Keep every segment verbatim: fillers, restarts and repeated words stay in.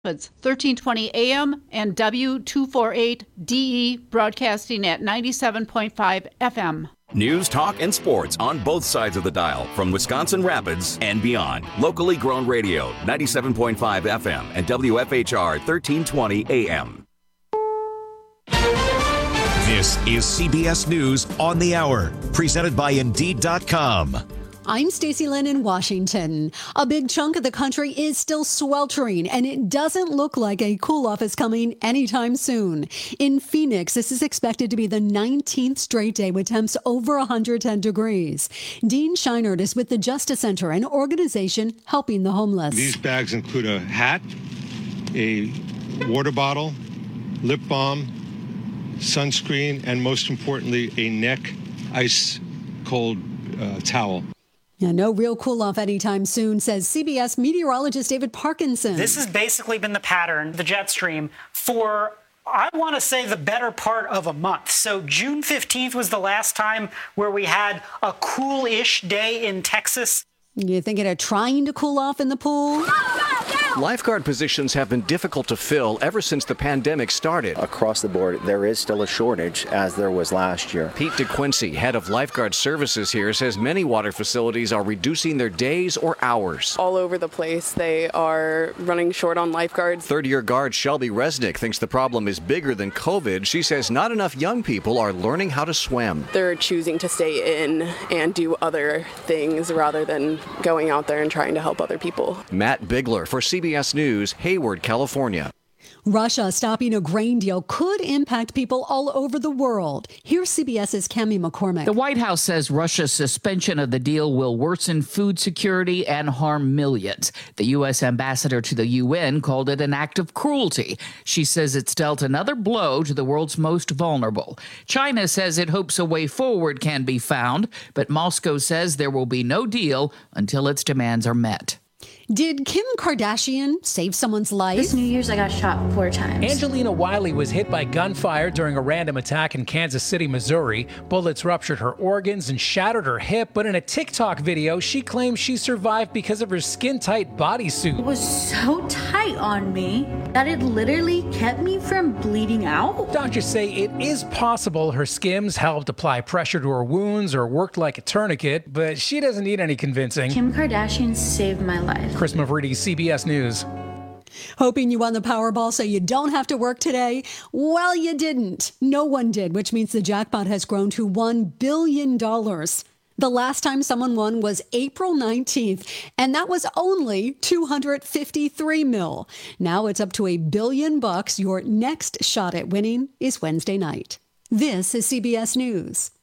It's thirteen twenty A M and W two forty-eight D E broadcasting at ninety-seven point five F M. News, talk, and sports on both sides of the dial from Wisconsin Rapids and beyond. Locally grown radio, ninety-seven point five F M and W F H R thirteen twenty A M. This is C B S News on the Hour, presented by Indeed dot com. I'm Stacey Lynn in Washington. A big chunk of the country is still sweltering, and it doesn't look like a cool-off is coming anytime soon. In Phoenix, this is expected to be the nineteenth straight day with temps over one hundred ten degrees. Dean Scheinert is with the Justice Center, an organization helping the homeless. These bags include a hat, a water bottle, lip balm, sunscreen, and most importantly, a neck ice cold uh, towel. Yeah, no real cool-off anytime soon, says C B S meteorologist David Parkinson. This has basically been the pattern, the jet stream, for, I want to say, the better part of a month. So June fifteenth was the last time where we had a cool-ish day in Texas. You thinking of trying to cool off in the pool? Lifeguard positions have been difficult to fill ever since the pandemic started. Across the board, there is still a shortage, as there was last year. Pete DeQuincy, head of lifeguard services here, says many water facilities are reducing their days or hours. All over the place, they are running short on lifeguards. Third-year guard Shelby Resnick thinks the problem is bigger than COVID. She says not enough young people are learning how to swim. They're choosing to stay in and do other things rather than going out there and trying to help other people. Matt Bigler for C B S News, Hayward, California. Russia stopping a grain deal could impact people all over the world. Here's CBS's Cami McCormick. The White House says Russia's suspension of the deal will worsen food security and harm millions. The U S ambassador to the U N called it an act of cruelty. She says it's dealt another blow to the world's most vulnerable. China says it hopes a way forward can be found, but Moscow says there will be no deal until its demands are met. Did Kim Kardashian save someone's life? This New Year's, I got shot four times. Angelina Wiley was hit by gunfire during a random attack in Kansas City, Missouri. Bullets ruptured her organs and shattered her hip, but in a TikTok video, she claims she survived because of her skin-tight bodysuit. It was so tight on me that it literally kept me from bleeding out. Doctors say it is possible her Skims helped apply pressure to her wounds or worked like a tourniquet, but she doesn't need any convincing. Kim Kardashian saved my life. Chris Mavridi, C B S News. Hoping you won the Powerball so you don't have to work today? Well, you didn't. No one did, which means the jackpot has grown to one billion dollars. The last time someone won was April nineteenth, and that was only two hundred fifty-three mil. Now it's up to a billion bucks. Your next shot at winning is Wednesday night. This is C B S News.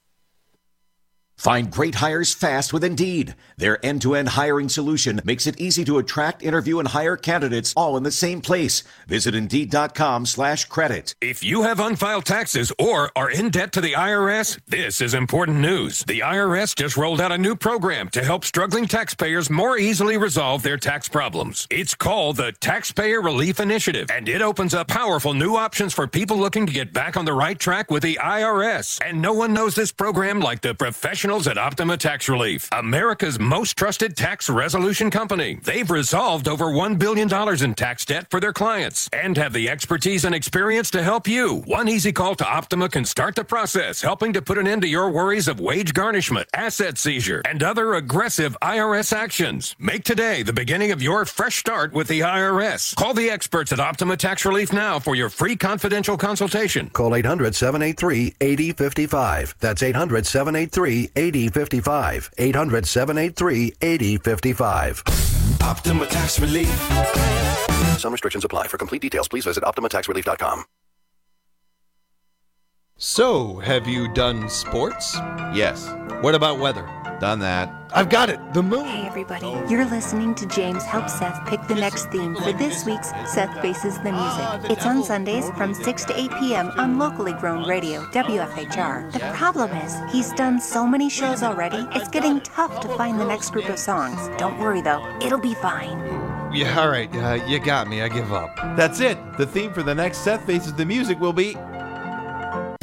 Find great hires fast with Indeed. Their end-to-end hiring solution makes it easy to attract, interview, and hire candidates all in the same place. Visit Indeed.com slash credit. If you have unfiled taxes or are in debt to the I R S, this is important news. The I R S just rolled out a new program to help struggling taxpayers more easily resolve their tax problems. It's called the Taxpayer Relief Initiative, and it opens up powerful new options for people looking to get back on the right track with the I R S. And no one knows this program like the professional at Optima Tax Relief, America's most trusted tax resolution company. They've resolved over one billion dollars in tax debt for their clients and have the expertise and experience to help you. One easy call to Optima can start the process, helping to put an end to your worries of wage garnishment, asset seizure, and other aggressive I R S actions. Make today the beginning of your fresh start with the I R S. Call the experts at Optima Tax Relief now for your free confidential consultation. Call eight hundred, seven eight three, eight zero five five. That's eight hundred, seven eight three, eight zero five five. eight hundred, seven eight three, eight zero five five. Optima Tax Relief. Some restrictions apply. For complete details, please visit Optima Tax Relief dot com. So, have you done sports? Yes. What about weather? Done that. I've got it. The moon. Hey, everybody. You're listening to James help Seth pick the next theme for this week's Seth Faces the Music. It's on Sundays from six to eight p.m. on locally grown radio, W F H R. The problem is, he's done so many shows already, it's getting tough to find the next group of songs. Don't worry, though. It'll be fine. Yeah, all right. Uh, you got me. I give up. That's it. The theme for the next Seth Faces the Music will be...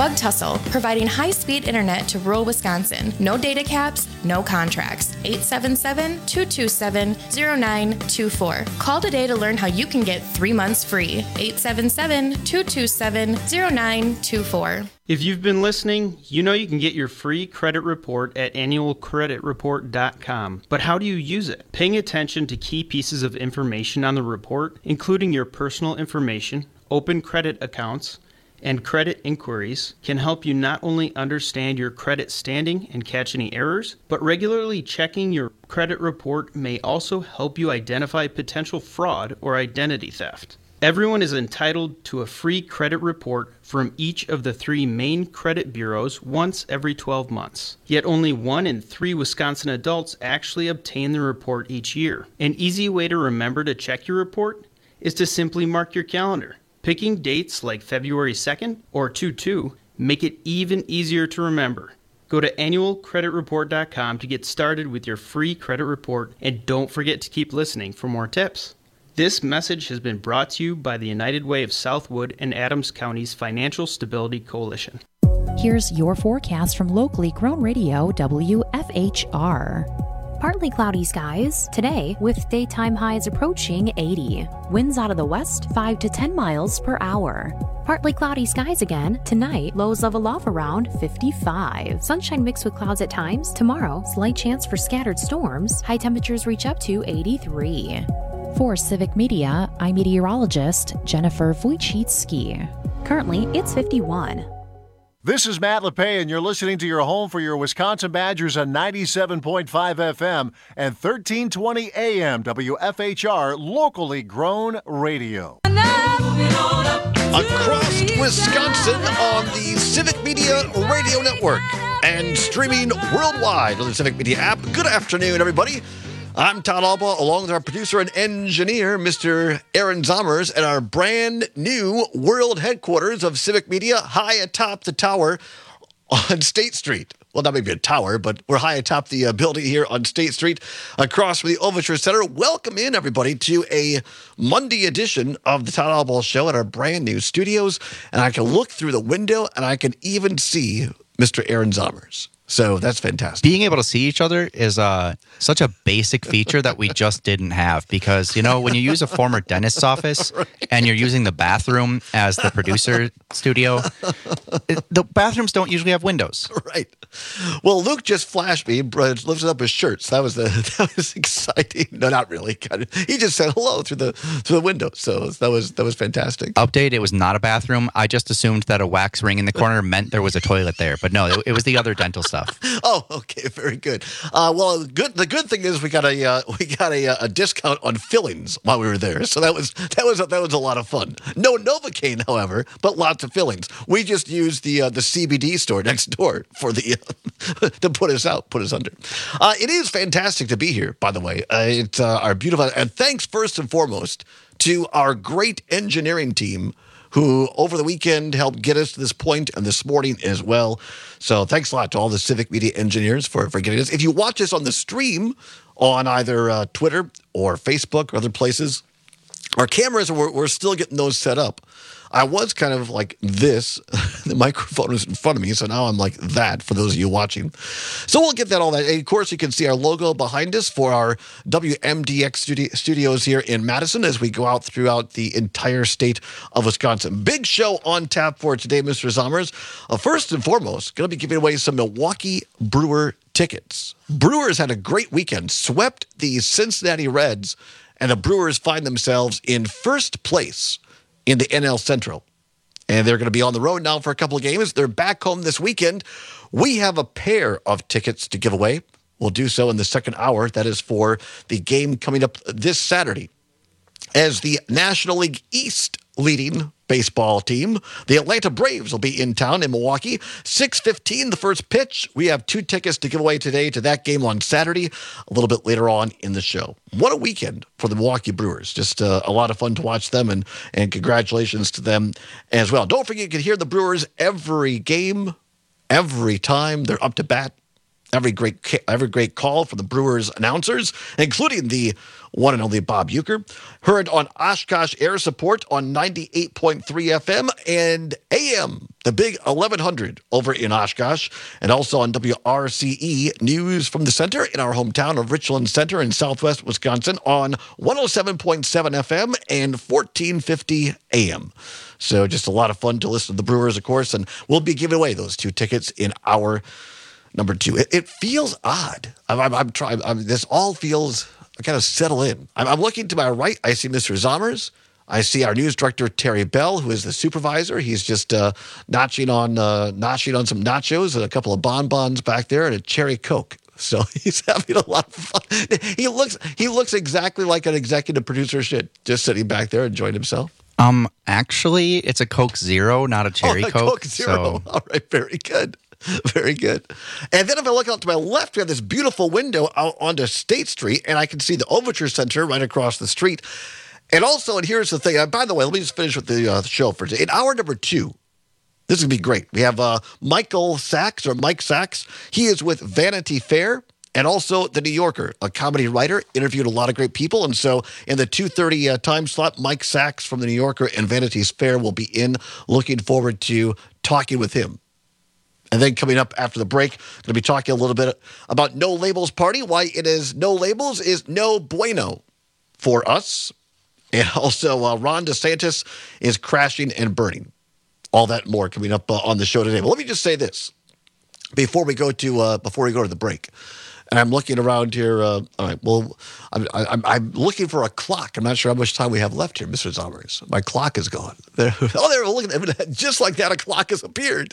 Bug Tussle, providing high-speed internet to rural Wisconsin. No data caps, no contracts. eight seven seven, two two seven, zero nine two four. Call today to learn how you can get three months free. eight seven seven, two two seven, zero nine two four. If you've been listening, you know you can get your free credit report at annual credit report dot com. But how do you use it? Paying attention to key pieces of information on the report, including your personal information, open credit accounts, and credit inquiries, can help you not only understand your credit standing and catch any errors, but regularly checking your credit report may also help you identify potential fraud or identity theft. Everyone is entitled to a free credit report from each of the three main credit bureaus once every twelve months. Yet only one in three Wisconsin adults actually obtain the report each year. An easy way to remember to check your report is to simply mark your calendar. Picking dates like February second or two two make it even easier to remember. Go to annual credit report dot com to get started with your free credit report, and don't forget to keep listening for more tips. This message has been brought to you by the United Way of Southwood and Adams County's Financial Stability Coalition. Here's your forecast from locally grown radio W F H R. Partly cloudy skies today with daytime highs approaching eighty. Winds out of the west five to ten miles per hour. Partly cloudy skies again tonight. Lows level off around fifty-five. Sunshine mixed with clouds at times. Tomorrow, slight chance for scattered storms. High temperatures reach up to eighty-three. For Civic Media, I'm meteorologist Jennifer Wojcicki. Currently, it's fifty-one. This is Matt LePay, and you're listening to your home for your Wisconsin Badgers on ninety-seven point five F M and thirteen twenty A M W F H R, locally grown radio. Across Wisconsin on the Civic Media Radio Network and streaming worldwide on the Civic Media app. Good afternoon, everybody. I'm Todd Alba, along with our producer and engineer, Mister Aaron Zommers, at our brand new world headquarters of Civic Media, high atop the tower on State Street. Well, not maybe a tower, but we're high atop the uh, building here on State Street, across from the Overture Center. Welcome in, everybody, to a Monday edition of the Todd Alba Show at our brand new studios. And I can look through the window, and I can even see Mister Aaron Zommers. So that's fantastic. Being able to see each other is uh, such a basic feature that we just didn't have because, you know, when you use a former dentist's office right. and you're using the bathroom as the producer studio, it, the bathrooms don't usually have windows. Right. Well, Luke just flashed me, lifted up his shirts. That was the that was exciting. No, not really. He just said hello through the through the window. So that was that was fantastic. Update: it was not a bathroom. I just assumed that a wax ring in the corner meant there was a toilet there, but no, it, it was the other dental stuff. Oh, okay, very good. Uh, well, good. The good thing is we got a uh, we got a, a discount on fillings while we were there, so that was that was that was a lot of fun. No Novocaine, however, but lots of fillings. We just used the uh, the C B D store next door for the uh, to put us out, put us under. Uh, it is fantastic to be here, by the way. Uh, it's uh, our beautiful and thanks first and foremost to our great engineering team, who over the weekend helped get us to this point and this morning as well. So thanks a lot to all the Civic Media engineers for, for getting us. If you watch us on the stream on either uh, Twitter or Facebook or other places, our cameras, we're, we're still getting those set up. I was kind of like this. The microphone was in front of me, so now I'm like that for those of you watching. So we'll get that all that. And of course, you can see our logo behind us for our W M D X studi- studios here in Madison as we go out throughout the entire state of Wisconsin. Big show on tap for today, Mister Zommers. Uh, first and foremost, going to be giving away some Milwaukee Brewer tickets. Brewers had a great weekend, swept the Cincinnati Reds, and the Brewers find themselves in first place in the N L Central. And they're going to be on the road now for a couple of games. They're back home this weekend. We have a pair of tickets to give away. We'll do so in the second hour. That is for the game coming up this Saturday. As the National League East leading baseball team, the Atlanta Braves will be in town in Milwaukee. six fifteen, the first pitch. We have two tickets to give away today to that game on Saturday, a little bit later on in the show. What a weekend for the Milwaukee Brewers. Just uh, a lot of fun to watch them, and, and congratulations to them as well. Don't forget, you can hear the Brewers every game, every time they're up to bat. Every great every great call from the Brewers announcers, including the one and only Bob Uecker. Heard on Oshkosh Air Support on ninety-eight point three F M and A M the big eleven hundred over in Oshkosh, and also on W R C E News from the Center in our hometown of Richland Center in southwest Wisconsin on one oh seven point seven F M and fourteen fifty A M. So just a lot of fun to listen to the Brewers, of course, and we'll be giving away those two tickets in hour number two. It, it feels odd. I'm, I'm, I'm trying. I'm, this all feels kind of settle in. I'm, I'm looking to my right. I see Mister Zommers. I see our news director, Terry Bell, who is the supervisor. He's just uh, notching on uh, notching on some nachos and a couple of bonbons back there and a cherry Coke. So he's having a lot of fun. He looks he looks exactly like an executive producer should, just sitting back there enjoying himself. Um, actually, it's a Coke Zero, not a cherry oh, a Coke. Coke Zero. So. All right, very good. Very good. And then if I look out to my left, we have this beautiful window out onto State Street, and I can see the Overture Center right across the street. And also, and here's the thing. Uh, by the way, let me just finish with the, uh, the show for today. In hour number two, this is going to be great. We have uh, Michael Sachs, or Mike Sachs. He is with Vanity Fair and also The New Yorker, a comedy writer, interviewed a lot of great people. And so in the two thirty uh, time slot, Mike Sachs from The New Yorker and Vanity Fair will be in. Looking forward to talking with him. And then coming up after the break, going to be talking a little bit about No Labels Party, why it is No Labels is no bueno for us. And also, uh, Ron DeSantis is crashing and burning. All that and more coming up uh, on the show today. But let me just say this before we go to uh, before we go to the break. And I'm looking around here. Uh, all right, well, I'm, I'm I'm looking for a clock. I'm not sure how much time we have left here, Mister Zommers. My clock is gone. There, oh, there! Look at that! Just like that, a clock has appeared.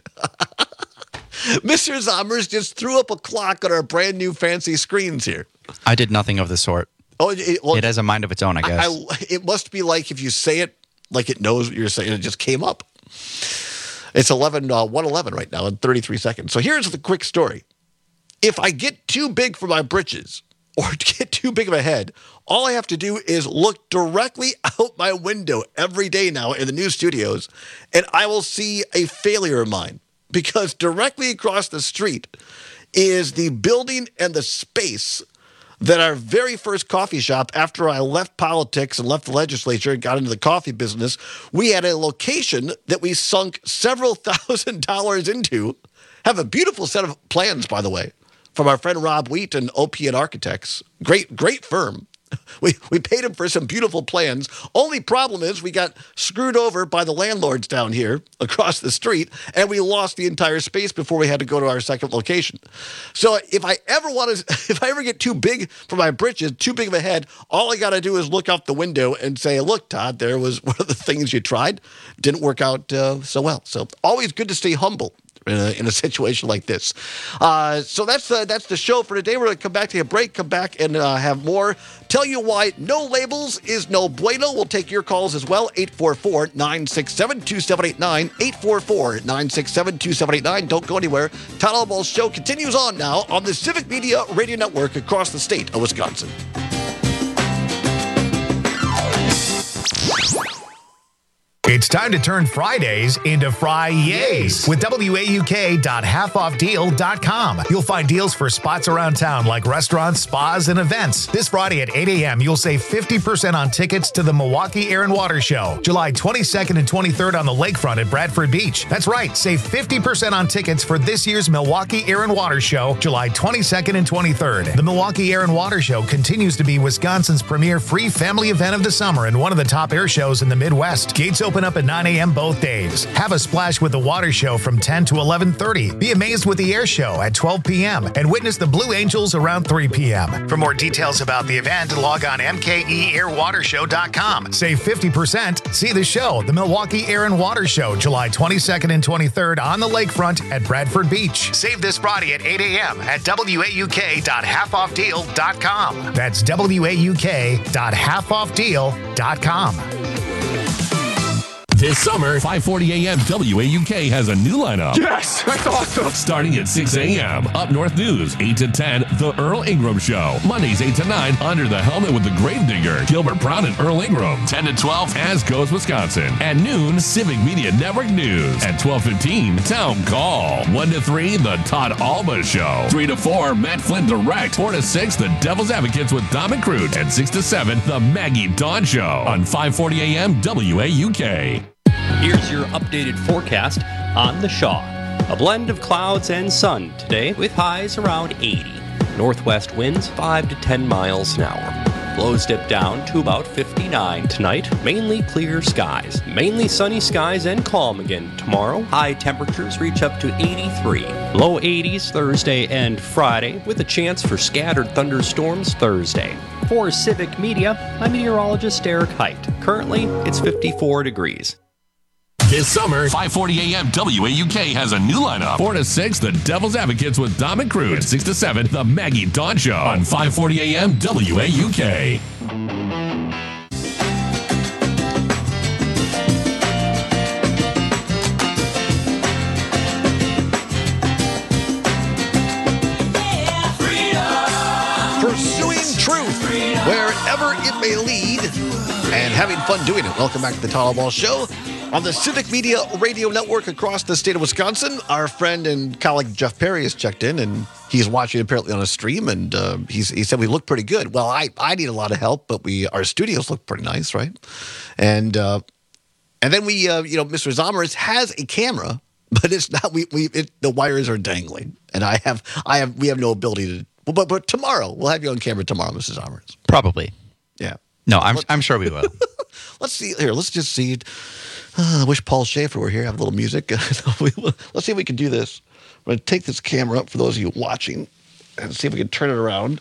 Mister Zommers just threw up a clock on our brand new fancy screens here. I did nothing of the sort. Oh, it, well, it has a mind of its own, I guess. I, I, it must be like if you say it, like it knows what you're saying. It just came up. It's eleven, uh, one eleven right now in thirty-three seconds. So here's the quick story. If I get too big for my britches or get too big of a head, all I have to do is look directly out my window every day now in the new studios, and I will see a failure of mine. Because directly across the street is the building and the space that our very first coffee shop, after I left politics and left the legislature and got into the coffee business, we had a location that we sunk several thousand dollars into. Have a beautiful set of plans, by the way, from our friend Rob Wheat and O P and Architects. Great, great firm. We we paid him for some beautiful plans. Only problem is we got screwed over by the landlords down here across the street, and we lost the entire space before we had to go to our second location. So if I ever want to, if I ever get too big for my britches, too big of a head, all I got to do is look out the window and say, "Look, Todd, there was one of the things you tried. Didn't work out uh, so well." So always good to stay humble in a, in a situation like this. Uh, so that's the, that's the show for today. We're going to come back, take a break, come back and uh, have more. Tell you why No Labels is no bueno. We'll take your calls as well. eight four four, nine six seven, two seven eight nine. eight four four, nine six seven, two seven eight nine. Don't go anywhere. Todd Albal's show continues on now on the Civic Media Radio Network across the state of Wisconsin. It's time to turn Fridays into Fri-Yays with W A U K dot half off deal dot com. You'll find deals for spots around town like restaurants, spas, and events. This Friday at eight a.m., you'll save fifty percent on tickets to the Milwaukee Air and Water Show, July twenty-second and twenty-third on the lakefront at Bradford Beach. That's right, save fifty percent on tickets for this year's Milwaukee Air and Water Show, July twenty-second and twenty-third. The Milwaukee Air and Water Show continues to be Wisconsin's premier free family event of the summer and one of the top air shows in the Midwest. Gates open up at nine a.m. both days. Have a splash with the water show from ten to eleven thirty. Be amazed with the air show at twelve p.m. and witness the Blue Angels around three p.m. For more details about the event, log on M K E air water show dot com. Save fifty percent. See the show, the Milwaukee Air and Water Show, July twenty-second and twenty-third on the lakefront at Bradford Beach. Save this Friday at eight a.m. at W A U K dot half off deal dot com. That's W A U K dot half off deal dot com. This summer, five forty a.m. W A U K has a new lineup. Yes, that's awesome. Starting at six a.m. Up North News, eight to ten, The Earl Ingram Show. Mondays, eight to nine, Under the Helmet with the Gravedigger, Gilbert Brown and Earl Ingram. ten to twelve, As Goes Wisconsin. At noon, Civic Media Network News. At twelve fifteen, Town Call. one to three, The Todd Alba Show. three to four, Matt Flynn Direct. four to six, The Devil's Advocates with Dom McCroot. And six to seven, The Maggie Dawn Show. On five forty a.m. W A U K. Here's your updated forecast on the Shaw. A blend of clouds and sun today with highs around eighty. Northwest winds five to ten miles an hour. Lows dip down to about fifty-nine tonight. Mainly clear skies. Mainly sunny skies and calm again tomorrow. High temperatures reach up to eighty-three. Low eighties Thursday and Friday with a chance for scattered thunderstorms Thursday. For Civic Media, I'm meteorologist Eric Height. Currently, it's fifty-four degrees. This summer, five forty A M W A U K has a new lineup. four to six, The Devil's Advocates with Dom and Crude. And six to seven, The Maggie Dawn Show on five forty A M W A U K. Pursuing truth wherever it may lead and having fun doing it. Welcome back to the Todd Ball Show on the Civic Media Radio Network across the state of Wisconsin. Our friend and colleague Jeff Perry has checked in, and he's watching apparently on a stream, and uh, he's, he said we look pretty good. Well, I, I need a lot of help, but we our studios look pretty nice, right? And uh, and then we, uh, you know, Mister Zomers has a camera, but it's not. We we it, the wires are dangling, and I have I have we have no ability to. Well, but but tomorrow we'll have you on camera tomorrow, Mister Zomers. Probably. Yeah. No, I'm I'm sure we will. Let's see here. Let's just see. Uh, I wish Paul Schaefer were here. Have a little music. Let's see if we can do this. I'm going to take this camera up for those of you watching and see if we can turn it around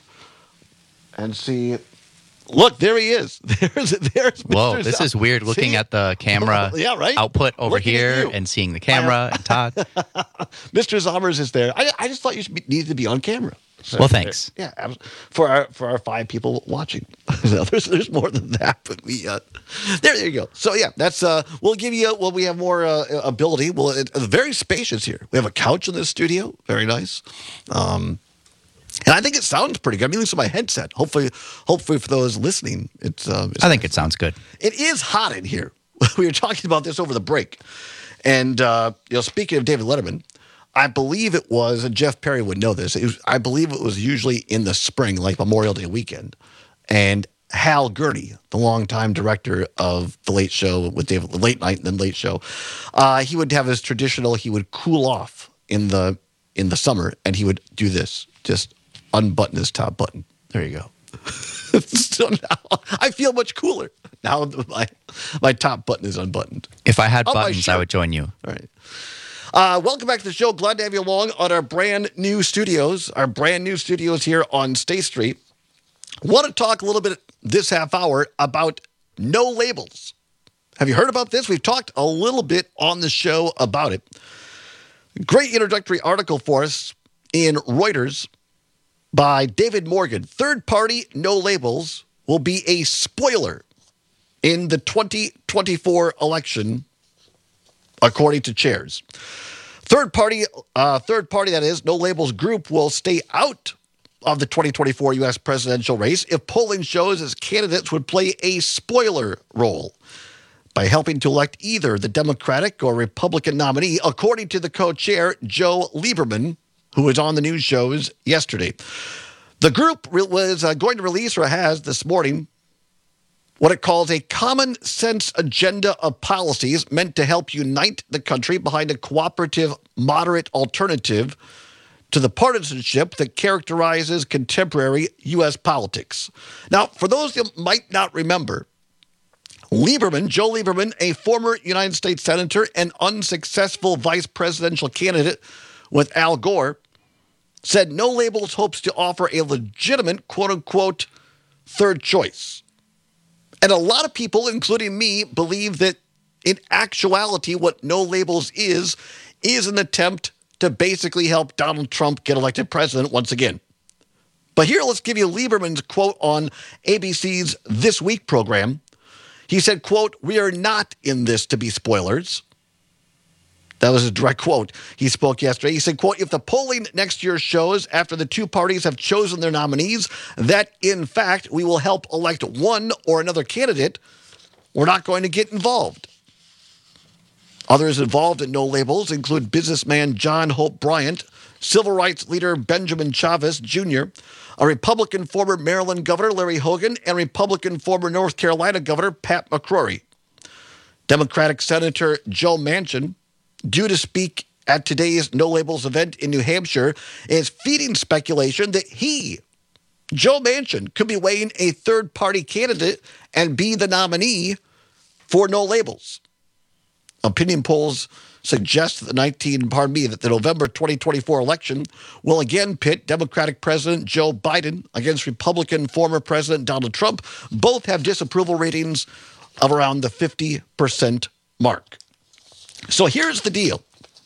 and see. Look, there he is. There's there's. Whoa, Mister this Z- is weird looking see? at the camera Yeah, right? output over Looking at here you. and seeing the camera and Todd. Mister Zomers is there. I, I just thought you should be, needed to be on camera. So, Well, thanks. Yeah, abs- for our for our five people watching. No, there's there's more than that, but we uh, there there you go. So yeah, that's uh, we'll give you well we have more uh, ability. Well, it's very spacious here. We have a couch in this studio, very nice, um, and I think it sounds pretty good. I mean, listen to my headset. Hopefully, hopefully for those listening, it's. Uh, it's I think it sounds good. It is hot in here. We were talking about this over the break, and uh, you know, speaking of David Letterman. I believe it was, and Jeff Perry would know this, it was, I believe it was usually in the spring, like Memorial Day weekend. And Hal Gurney, the longtime director of The Late Show with David, Late Night and then Late Show, uh, he would have his traditional, he would cool off in the in the summer, and he would do this, just unbutton his top button. There you go. So now I feel much cooler. Now my, my top button is unbuttoned. If I had On my buttons, I shirt. would join you. All right. Uh, welcome back to the show. Glad to have you along on our brand new studios, our brand new studios here on State Street. Want to talk a little bit this half hour about no labels. Have you heard about this? We've talked a little bit on the show about it. Great introductory article for us in Reuters by David Morgan. Third party no labels will be a spoiler in the twenty twenty-four election, according to chairs. Third party, uh, third party that is, no labels group will stay out of the twenty twenty-four U S presidential race if polling shows as candidates would play a spoiler role by helping to elect either the Democratic or Republican nominee, according to the co-chair, Joe Lieberman, who was on the news shows yesterday. The group re- was uh, going to release, or has this morning, what it calls a common sense agenda of policies meant to help unite the country behind a cooperative, moderate alternative to the partisanship that characterizes contemporary U S politics. Now, for those that might not remember, Lieberman, Joe Lieberman, a former United States senator and unsuccessful vice presidential candidate with Al Gore, said No Labels hopes to offer a legitimate, quote-unquote, third choice. And a lot of people, including me, believe that in actuality, what No Labels is, is an attempt to basically help Donald Trump get elected president once again. But here, let's give you Lieberman's quote on A B C's This Week program. He said, quote, "We are not in this to be spoilers." That was a direct quote. He spoke yesterday. He said, quote, "If the polling next year shows after the two parties have chosen their nominees that, in fact, we will help elect one or another candidate, we're not going to get involved." Others involved in No Labels include businessman John Hope Bryant, civil rights leader Benjamin Chavez Junior, a Republican former Maryland governor Larry Hogan, and Republican former North Carolina governor Pat McCrory. Democratic Senator Joe Manchin, due to speak at today's No Labels event in New Hampshire, is feeding speculation that he, Joe Manchin, could be weighing a third-party candidate and be the nominee for No Labels. Opinion polls suggest that the nineteen, pardon me, that the November twenty twenty-four election will again pit Democratic President Joe Biden against Republican former President Donald Trump. Both have disapproval ratings of around the fifty percent mark. So here's the deal.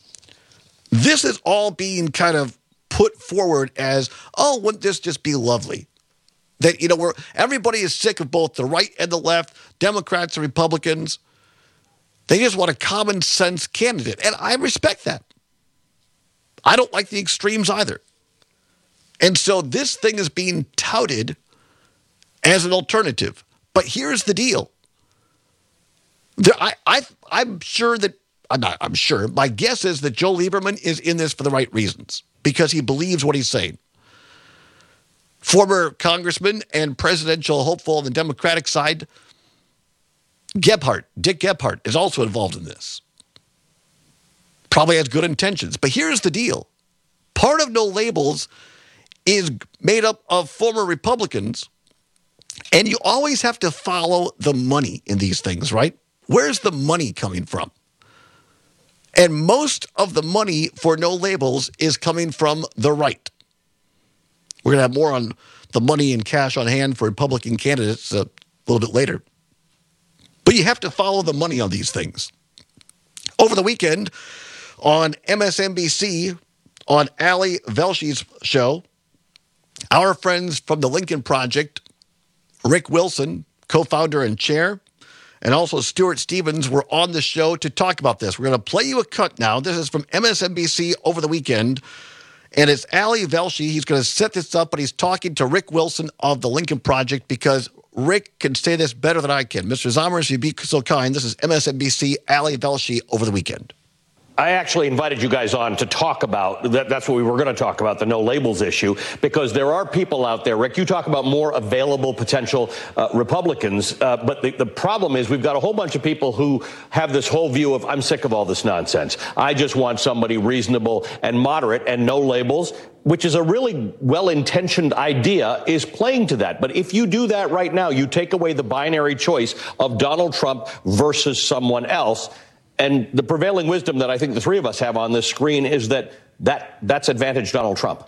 This is all being kind of put forward as, oh, wouldn't this just be lovely? That, you know, we're, everybody is sick of both the right and the left, Democrats and Republicans. They just want a common sense candidate. And I respect that. I don't like the extremes either. And so this thing is being touted as an alternative. But here's the deal. There, I, I, I'm sure that, I'm not, I'm sure, my guess is that Joe Lieberman is in this for the right reasons because he believes what he's saying. Former congressman and presidential hopeful on the Democratic side, Gebhardt, Dick Gebhardt, is also involved in this. Probably has good intentions. But here's the deal. Part of No Labels is made up of former Republicans, and you always have to follow the money in these things, right? Where's the money coming from? And most of the money for No Labels is coming from the right. We're going to have more on the money and cash on hand for Republican candidates a little bit later. But you have to follow the money on these things. Over the weekend, on M S N B C, on Ali Velshi's show, our friends from the Lincoln Project, Rick Wilson, co-founder and chair, and also Stuart Stevens were on the show to talk about this. We're going to play you a cut now. This is from M S N B C over the weekend, and it's Ali Velshi. He's going to set this up, but he's talking to Rick Wilson of the Lincoln Project because Rick can say this better than I can. Mister Zomer, if you'd be so kind, this is M S N B C, Ali Velshi over the weekend. I actually invited you guys on to talk about that. That's what we were going to talk about, the no labels issue, because there are people out there. Rick, you talk about more available potential uh, Republicans. Uh, but the, the problem is we've got a whole bunch of people who have this whole view of I'm sick of all this nonsense. I just want somebody reasonable and moderate, and no labels, which is a really well-intentioned idea, is playing to that. But if you do that right now, you take away the binary choice of Donald Trump versus someone else. And the prevailing wisdom that I think the three of us have on this screen is that, that that's advantage Donald Trump.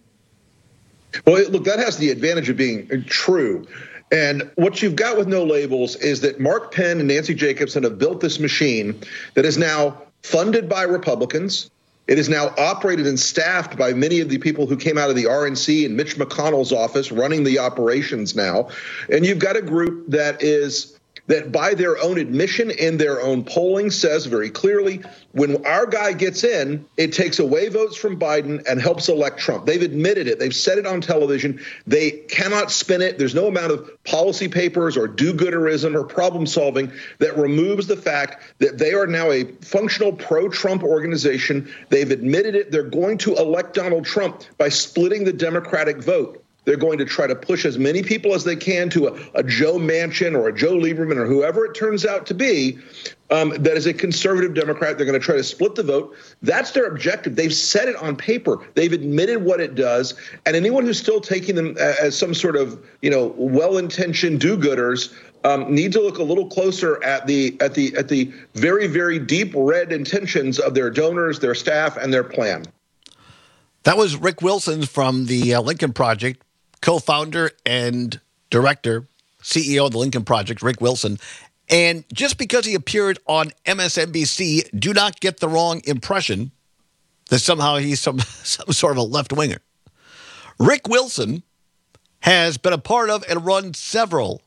Well, look, that has the advantage of being true. And what you've got with no labels is that Mark Penn and Nancy Jacobson have built this machine that is now funded by Republicans. It is now operated and staffed by many of the people who came out of the R N C and Mitch McConnell's office running the operations now. And you've got a group that is that by their own admission and their own polling says very clearly, when our guy gets in, it takes away votes from Biden and helps elect Trump. They've admitted it. They've said it on television. They cannot spin it. There's no amount of policy papers or do-gooderism or problem solving that removes the fact that they are now a functional pro-Trump organization. They've admitted it. They're going to elect Donald Trump by splitting the Democratic vote. They're going to try to push as many people as they can to a, a Joe Manchin or a Joe Lieberman or whoever it turns out to be um, that is a conservative Democrat. They're going to try to split the vote. That's their objective. They've said it on paper. They've admitted what it does. And anyone who's still taking them as some sort of, you know, well-intentioned do-gooders um, need to look a little closer at the at the at the very, very deep red intentions of their donors, their staff, and their plan. That was Rick Wilson from the uh, Lincoln Project, co-founder and director, C E O of the Lincoln Project, Rick Wilson. And just because he appeared on M S N B C, do not get the wrong impression that somehow he's some, some sort of a left-winger. Rick Wilson has been a part of and run several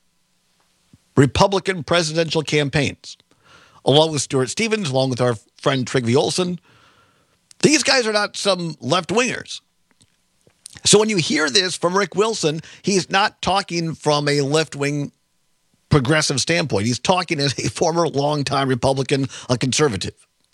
Republican presidential campaigns, along with Stuart Stevens, along with our friend Trygve Olsen. These guys are not some left-wingers. So when you hear this from Rick Wilson, he's not talking from a left-wing progressive standpoint. He's talking as a former longtime Republican, a conservative.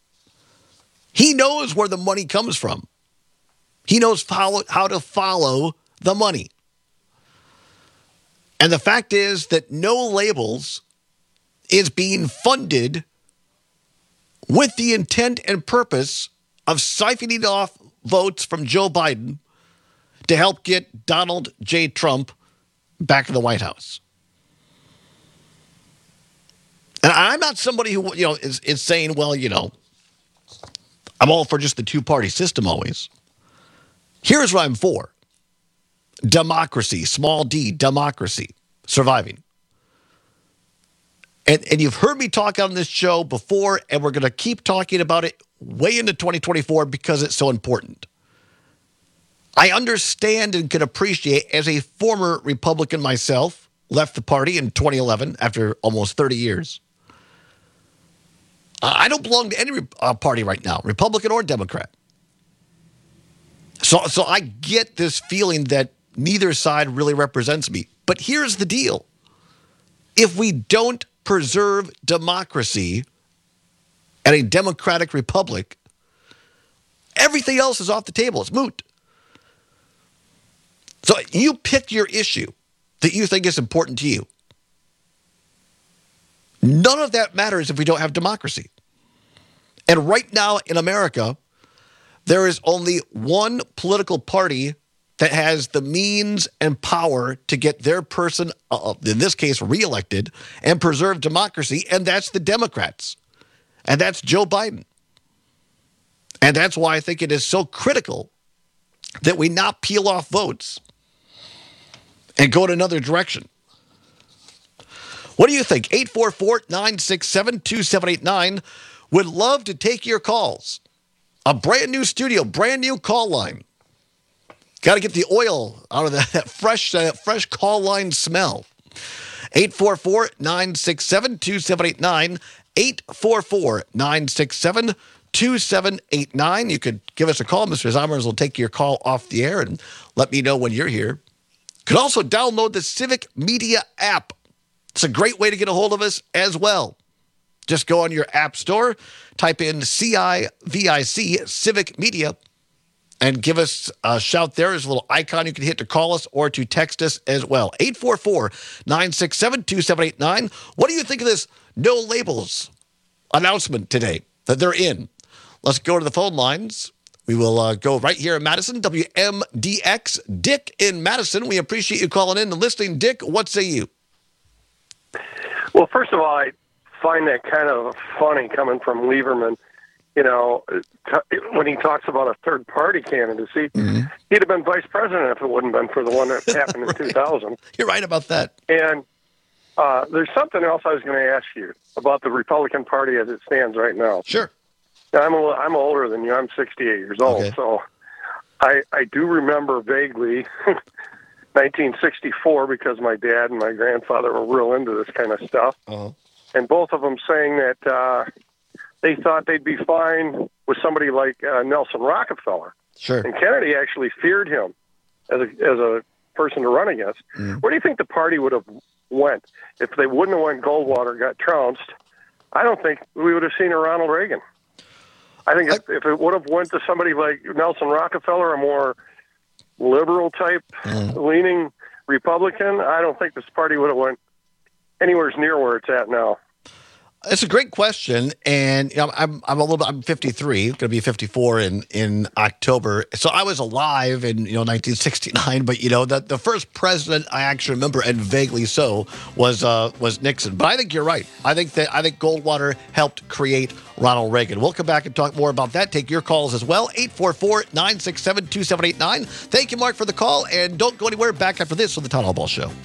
He knows where the money comes from. He knows follow, how to follow the money. And the fact is that no labels is being funded with the intent and purpose of siphoning off votes from Joe Biden to help get Donald J. Trump back to the White House. And I'm not somebody who, you know, is, is saying, well, you know, I'm all for just the two-party system always. Here's what I'm for. Democracy, small d, democracy, surviving. And, and you've heard me talk on this show before, and we're going to keep talking about it way into twenty twenty-four because it's so important. I understand and can appreciate, as a former Republican myself, left the party in twenty eleven after almost thirty years. I don't belong to any uh, party right now, Republican or Democrat. So, so I get this feeling that neither side really represents me. But here's the deal. If we don't preserve democracy and a democratic republic, everything else is off the table. It's moot. So you pick your issue that you think is important to you. None of that matters if we don't have democracy. And right now in America, there is only one political party that has the means and power to get their person, uh, in this case, reelected and preserve democracy, and that's the Democrats. And that's Joe Biden. And that's why I think it is so critical that we not peel off votes and go in another direction. What do you think? eight four four, nine six seven, two seven eight nine. Would love to take your calls. A brand new studio, brand new call line. Got to get the oil out of that, that fresh that fresh call line smell. eight four four, nine six seven, two seven eight nine. eight four four, nine six seven, two seven eight nine. You could give us a call. Mister Zomers will take your call off the air and let me know when you're here. You could also download the Civic Media app. It's a great way to get a hold of us as well. Just go on your app store, type in C I V I C, Civic Media, and give us a shout there. There's a little icon you can hit to call us or to text us as well. eight four four, nine six seven, two seven eight nine. What do you think of this no labels announcement today that they're in? Let's go to the phone lines. We will uh, go right here in Madison, W M D X. Dick in Madison. We appreciate you calling in and listening. Dick, what say you? Well, first of all, I find that kind of funny coming from Lieberman. You know, t- when he talks about a third-party candidacy, mm-hmm. he'd have been vice president if it wouldn't have been for the one that happened in two thousand. You're right about that. And uh, there's something else I was going to ask you about the Republican Party as it stands right now. Sure. Now, I'm a, I'm older than you. I'm sixty-eight years old, okay. so I, I do remember vaguely nineteen sixty-four because my dad and my grandfather were real into this kind of stuff. Uh-huh. And both of them saying that uh, they thought they'd be fine with somebody like uh, Nelson Rockefeller. Sure. And Kennedy actually feared him as a, as a person to run against. Mm. Where do you think the party would have went if they wouldn't have went Goldwater, got trounced? I don't think we would have seen a Ronald Reagan. I think if, if it would have went to somebody like Nelson Rockefeller, a more liberal type mm. leaning Republican, I don't think this party would have went anywhere near where it's at now. It's a great question, and you know, I'm I'm a little bit, I'm fifty-three, going to be fifty-four in, in October. So I was alive in you know nineteen sixty-nine, but you know the the first president I actually remember, and vaguely so, was uh, was Nixon. But I think you're right. I think that I think Goldwater helped create Ronald Reagan. We'll come back and talk more about that. Take your calls as well. eight four four, nine six seven, two seven eight nine. Thank you, Mark, for the call, and don't go anywhere. Back after this with the Town Hall Ball Show.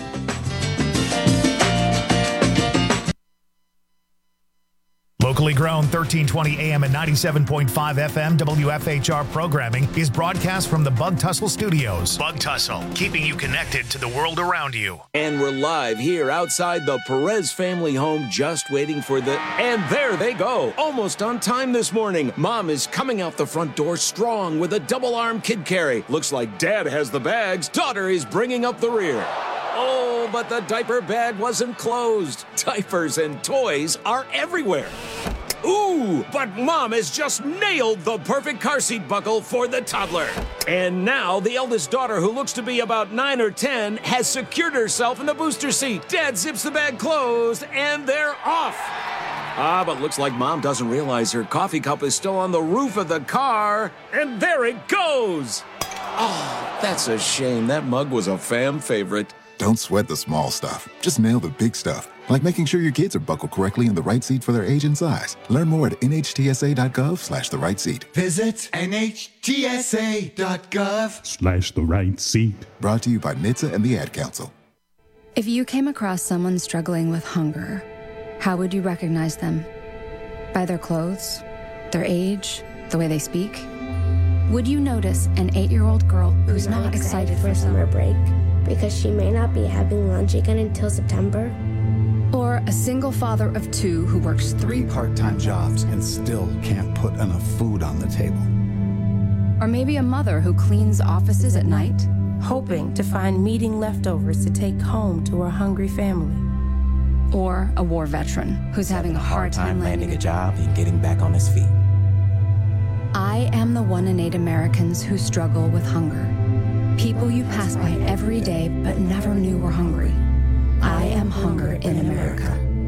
Locally grown thirteen twenty A M and ninety-seven point five F M W F H R programming is broadcast from the Bug Tussle Studios. Bug Tussle, keeping you connected to the world around you. And we're live here outside the Perez family home, just waiting for the... And there they go, almost on time this morning. Mom is coming out the front door strong with a double-arm kid carry. Looks like Dad has the bags. Daughter is bringing up the rear. Oh, but the diaper bag wasn't closed. Diapers and toys are everywhere. Ooh, but Mom has just nailed the perfect car seat buckle for the toddler. And now the eldest daughter, who looks to be about nine or ten, has secured herself in the booster seat. Dad zips the bag closed, and they're off. Ah, but looks like Mom doesn't realize her coffee cup is still on the roof of the car. And there it goes. Oh, that's a shame. That mug was a fam favorite. Don't sweat the small stuff. Just nail the big stuff, like making sure your kids are buckled correctly in the right seat for their age and size. Learn more at nhtsa.gov slash the right seat. Visit nhtsa.gov Slash the right seat. Brought to you by N H T S A and the Ad Council. If you came across someone struggling with hunger, how would you recognize them? By their clothes, their age, the way they speak? Would you notice an eight-year-old girl who's not, not excited, excited for summer break because she may not be having lunch again until September? Or a single father of two who works three part-time jobs and still can't put enough food on the table? Or maybe a mother who cleans offices at night, hoping to find meeting leftovers to take home to her hungry family. Or a war veteran who's having a hard time landing a job and getting back on his feet. I am the one in eight Americans who struggle with hunger. People you pass by every day but never knew were hungry. I am hunger in America.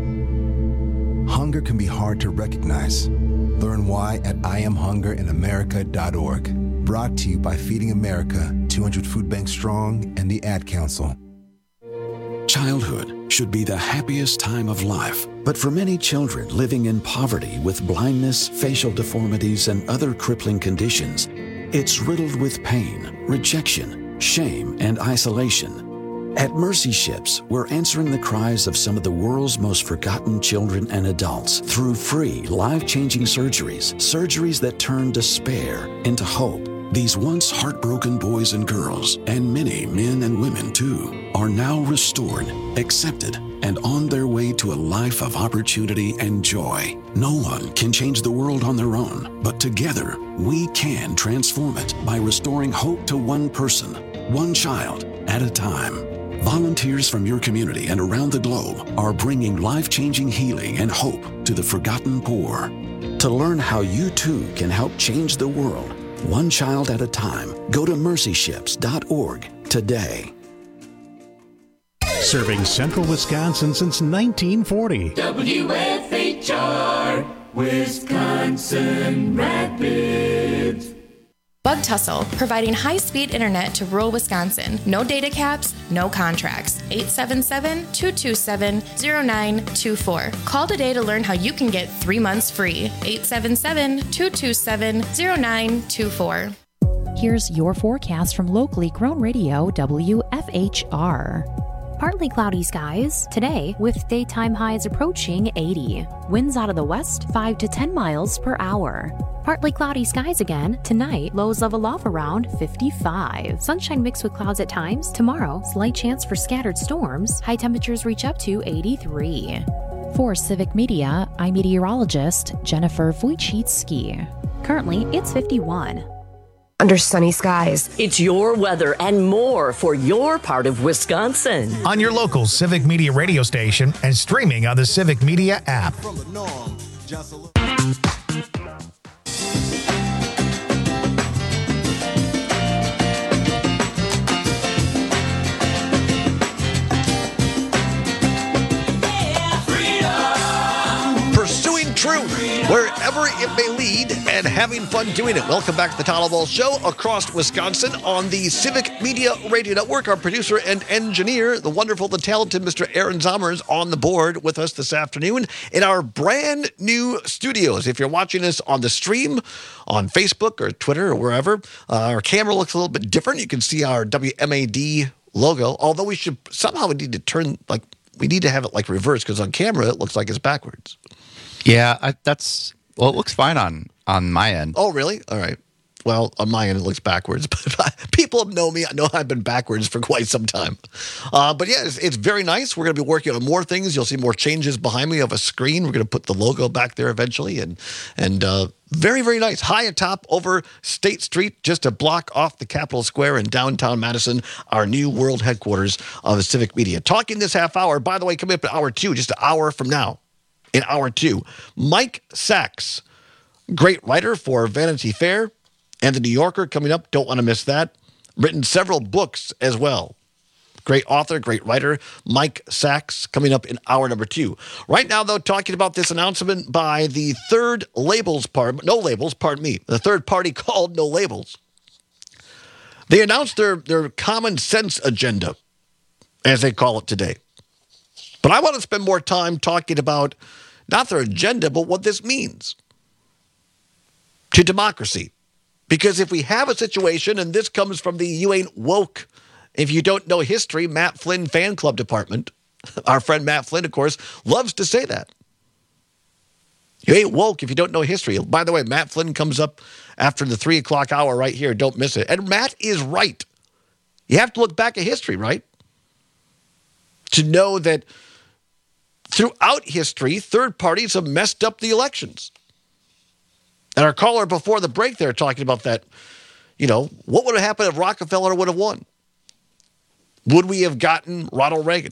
Hunger can be hard to recognize. Learn why at I am hunger in america dot org. Brought to you by Feeding America, two hundred Food Banks Strong, and the Ad Council. Childhood should be the happiest time of life, but for many children living in poverty with blindness, facial deformities, and other crippling conditions, it's riddled with pain, rejection, shame, and isolation. At Mercy Ships, we're answering the cries of some of the world's most forgotten children and adults through free, life-changing surgeries, surgeries that turn despair into hope. These once heartbroken boys and girls, and many men and women too, are now restored, accepted, and on their way to a life of opportunity and joy. No one can change the world on their own, but together we can transform it by restoring hope to one person, one child at a time. Volunteers from your community and around the globe are bringing life-changing healing and hope to the forgotten poor. To learn how you too can help change the world, one child at a time, go to mercy ships dot org today. Serving central Wisconsin since nineteen forty. W F H R, Wisconsin Rapids. Bug Tussle, providing high-speed internet to rural Wisconsin. No data caps, no contracts. eight seven seven, two two seven, zero nine two four. Call today to learn how you can get three months free. eight seven seven, two two seven, zero nine two four. Here's your forecast from locally grown radio W F H R. Partly cloudy skies today with daytime highs approaching eighty. Winds out of the west five to ten miles per hour. Partly cloudy skies again tonight. Lows level off around fifty-five. Sunshine mixed with clouds at times. Tomorrow, slight chance for scattered storms. High temperatures reach up to eighty-three. For Civic Media, I'm meteorologist Jennifer Wojcicki. Currently, it's fifty-one. Under sunny skies, it's your weather and more for your part of Wisconsin. On your local Civic Media radio station and streaming on the Civic Media app. Pursuing truth wherever it may lead and having fun doing it. Welcome back to the Tyler Ball Show across Wisconsin on the Civic Media Radio Network. Our producer and engineer, the wonderful, the talented Mister Aaron Zomer, is on the board with us this afternoon in our brand new studios. If you're watching us on the stream on Facebook or Twitter or wherever, uh, our camera looks a little bit different. You can see our W M A D logo, although we should somehow we need to turn like we need to have it like reversed because on camera it looks like it's backwards. Yeah, I, that's well. It looks fine on on my end. Oh, really? All right. Well, on my end, it looks backwards, but people know me. I know I've been backwards for quite some time. Uh, but yeah, it's, it's very nice. We're going to be working on more things. You'll see more changes behind me of a screen. We're going to put the logo back there eventually, and and uh, very, very nice. High atop over State Street, just a block off the Capitol Square in downtown Madison, our new world headquarters of the Civic Media. Talking this half hour, by the way, coming up at hour two, just an hour from now. in hour two. Mike Sachs, great writer for Vanity Fair and The New Yorker coming up. Don't want to miss that. Written several books as well. Great author, great writer, Mike Sachs, coming up in hour number two. Right now, though, talking about this announcement by the third labels part, no labels, pardon me, the third party called No Labels. They announced their, their common sense agenda, as they call it today. But I want to spend more time talking about not their agenda, but what this means to democracy. Because if we have a situation, and this comes from the You Ain't Woke, if you don't know history, Matt Flynn fan club department, our friend Matt Flynn, of course, loves to say that. You ain't woke if you don't know history. By the way, Matt Flynn comes up after the three o'clock hour right here. Don't miss it. And Matt is right. You have to look back at history, right? To know that throughout history, third parties have messed up the elections. And our caller before the break there talking about that, you know, what would have happened if Rockefeller would have won? Would we have gotten Ronald Reagan?